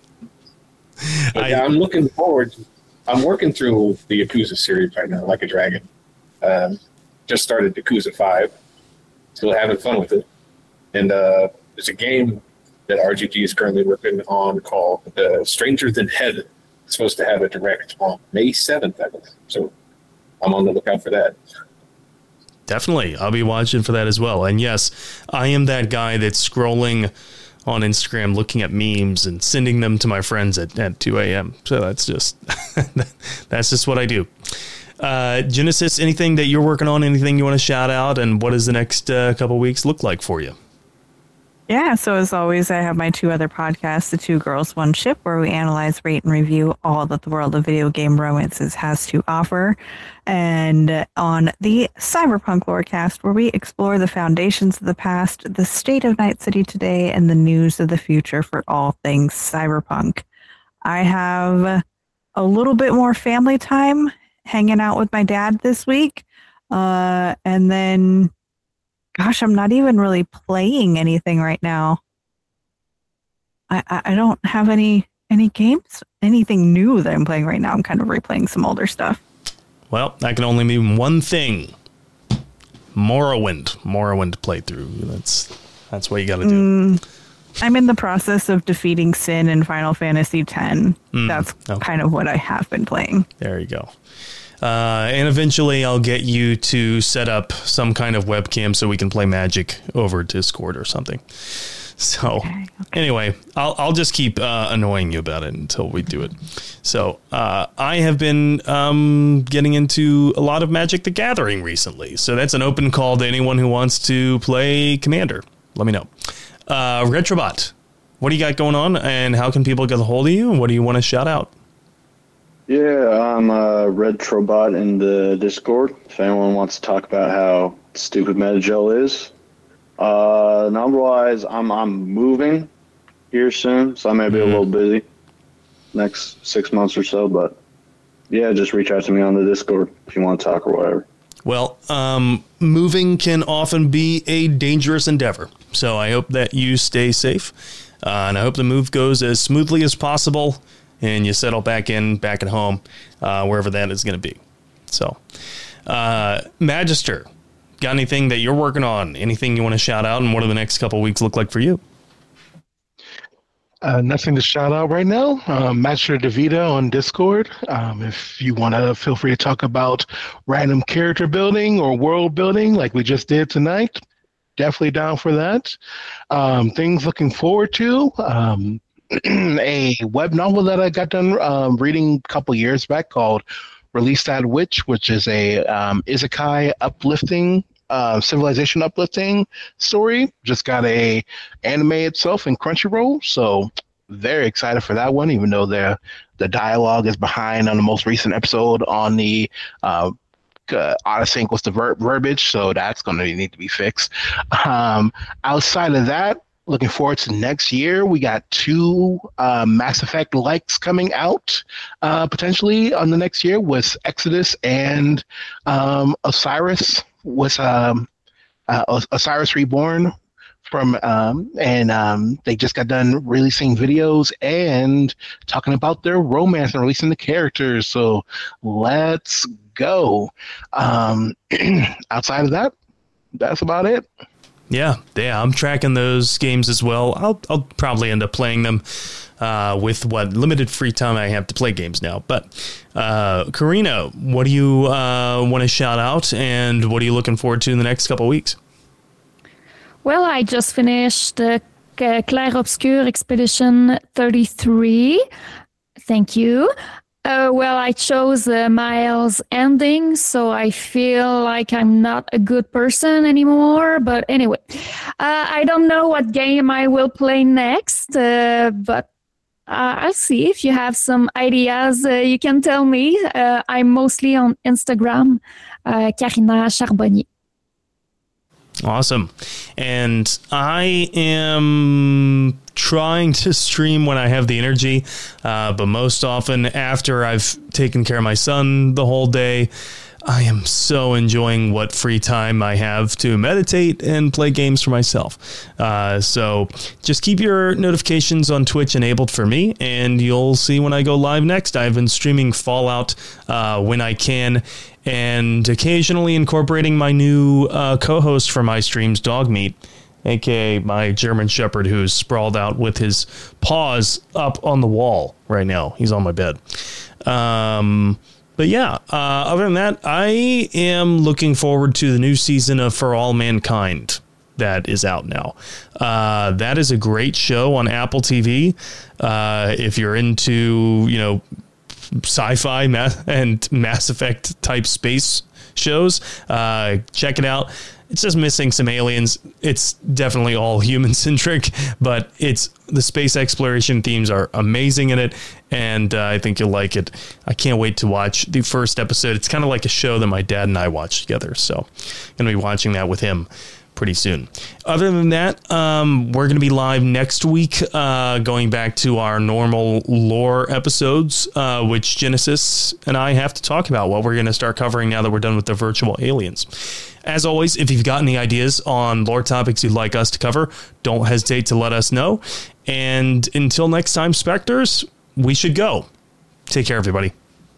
but yeah, I'm looking forward. I'm working through the Yakuza series right now, Like a Dragon. Um, Just started Yakuza five, still having fun with it. And uh, there's a game that R G G is currently working on called uh, Stranger Than Heaven. It's supposed to have a direct on May seventh, I believe. So I'm on the lookout for that. Definitely. I'll be watching for that as well. And yes, I am that guy that's scrolling on Instagram, looking at memes and sending them to my friends at, at two a.m. So that's just, that's just what I do. Uh, Genesis, anything that you're working on, anything you want to shout out, and what does the next uh, couple weeks look like for you? Yeah, so as always, I have my two other podcasts, The Two Girls, One Ship, where we analyze, rate, and review all that the world of video game romances has to offer. And on the Cyberpunk Lorecast, where we explore the foundations of the past, the state of Night City today, and the news of the future for all things cyberpunk. I have a little bit more family time hanging out with my dad this week. Uh, and then, gosh, I'm not even really playing anything right now. I, I, I don't have any, any games, anything new that I'm playing right now. I'm kind of replaying some older stuff. Well, that can only mean one thing. Morrowind. Morrowind playthrough. That's, that's what you got to do. Mm, I'm in the process of defeating Sin in Final Fantasy X. Mm, That's okay. kind of what I have been playing. There you go. Uh, and eventually I'll get you to set up some kind of webcam so we can play Magic over Discord or something. So okay, okay. Anyway, I'll, I'll just keep uh, annoying you about it until we do it. So uh, I have been um, getting into a lot of Magic the Gathering recently. So that's an open call to anyone who wants to play Commander. Let me know. Uh, Retrobot, what do you got going on, and how can people get a hold of you, and what do you want to shout out? Yeah, I'm uh, Retrobot in the Discord. If anyone wants to talk about how stupid Metagel is. Uh, number-wise, I'm I'm moving here soon, so I may be mm-hmm. a little busy next six months or so. But yeah, just reach out to me on the Discord if you want to talk or whatever. Well, um, moving can often be a dangerous endeavor, so I hope that you stay safe, uh, and I hope the move goes as smoothly as possible, and you settle back in, back at home, uh, wherever that is going to be. So, uh, Magister, got anything that you're working on? Anything you want to shout out, and what do the next couple of weeks look like for you? Uh, nothing to shout out right now. Um, Master DeVita on Discord. Um, if you want to, feel free to talk about random character building or world building like we just did tonight. Definitely down for that. Um, things looking forward to. Um, a web novel that I got done um, reading a couple years back called Release That Witch, which is a um, isekai uplifting Uh, civilization uplifting story. Just got a anime itself in Crunchyroll, so very excited for that one, even though the the dialogue is behind on the most recent episode on the uh, uh out of sync with the ver- verbiage, so that's going to need to be fixed. Um, outside of that, looking forward to next year. We got two uh, Mass Effect likes coming out uh, potentially on the next year with Exodus and um, Osiris. Was um, uh, Osiris Reborn from um, and um, they just got done releasing videos and talking about their romance and releasing the characters. So let's go. Um, outside of that, that's about it. Yeah, yeah, I'm tracking those games as well. I'll I'll probably end up playing them uh, with what limited free time I have to play games now. But uh, Karina, what do you uh, want to shout out, and what are you looking forward to in the next couple of weeks? Well, I just finished uh, Clair Obscur Expedition thirty-three. Thank you. Uh, well, I chose uh, Miles' ending, so I feel like I'm not a good person anymore. But anyway, uh, I don't know what game I will play next, uh, but uh, I'll see. If you have some ideas, uh, you can tell me. Uh, I'm mostly on Instagram, uh, Karina Charbonnier. Awesome. And I am trying to stream when I have the energy, uh, but most often after I've taken care of my son the whole day. I am so enjoying what free time I have to meditate and play games for myself. Uh, so just keep your notifications on Twitch enabled for me, and you'll see when I go live next. I've been streaming Fallout uh, when I can, and occasionally incorporating my new uh, co-host for my streams, Dogmeat, aka my German Shepherd, who's sprawled out with his paws up on the wall right now. He's on my bed. Um... But yeah, uh, other than that, I am looking forward to the new season of For All Mankind that is out now. Uh, that is a great show on Apple T V. Uh, if you're into, you know, sci-fi ma- and Mass Effect type space shows, uh, check it out. It's just missing some aliens. It's definitely all human centric, but it's the space exploration themes are amazing in it, and uh, I think you'll like it. I can't wait to watch the first episode. It's kind of like a show that my dad and I watched together, so I'm going to be watching that with him pretty soon. Other than that, um, we're going to be live next week, uh, going back to our normal lore episodes, uh, which Genesis and I have to talk about what we're going to start covering now that we're done with the virtual aliens. As always, if you've got any ideas on lore topics you'd like us to cover, don't hesitate to let us know. And until next time, Spectres, we should go. Take care, everybody.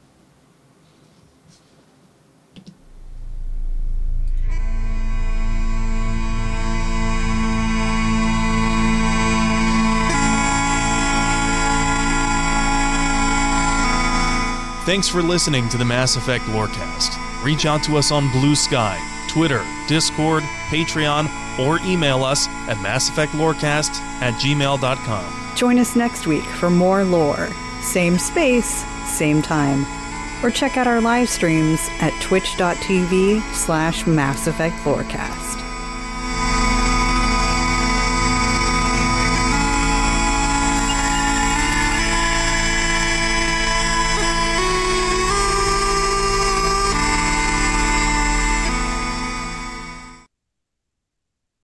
Thanks for listening to the Mass Effect Lorecast. Reach out to us on Blue Sky, Twitter, Discord, Patreon, or email us at masseffectlorecast at gmail dot com. Join us next week for more lore. Same space, same time. Or check out our live streams at twitch dot t v slash Mass Effect Lorecast.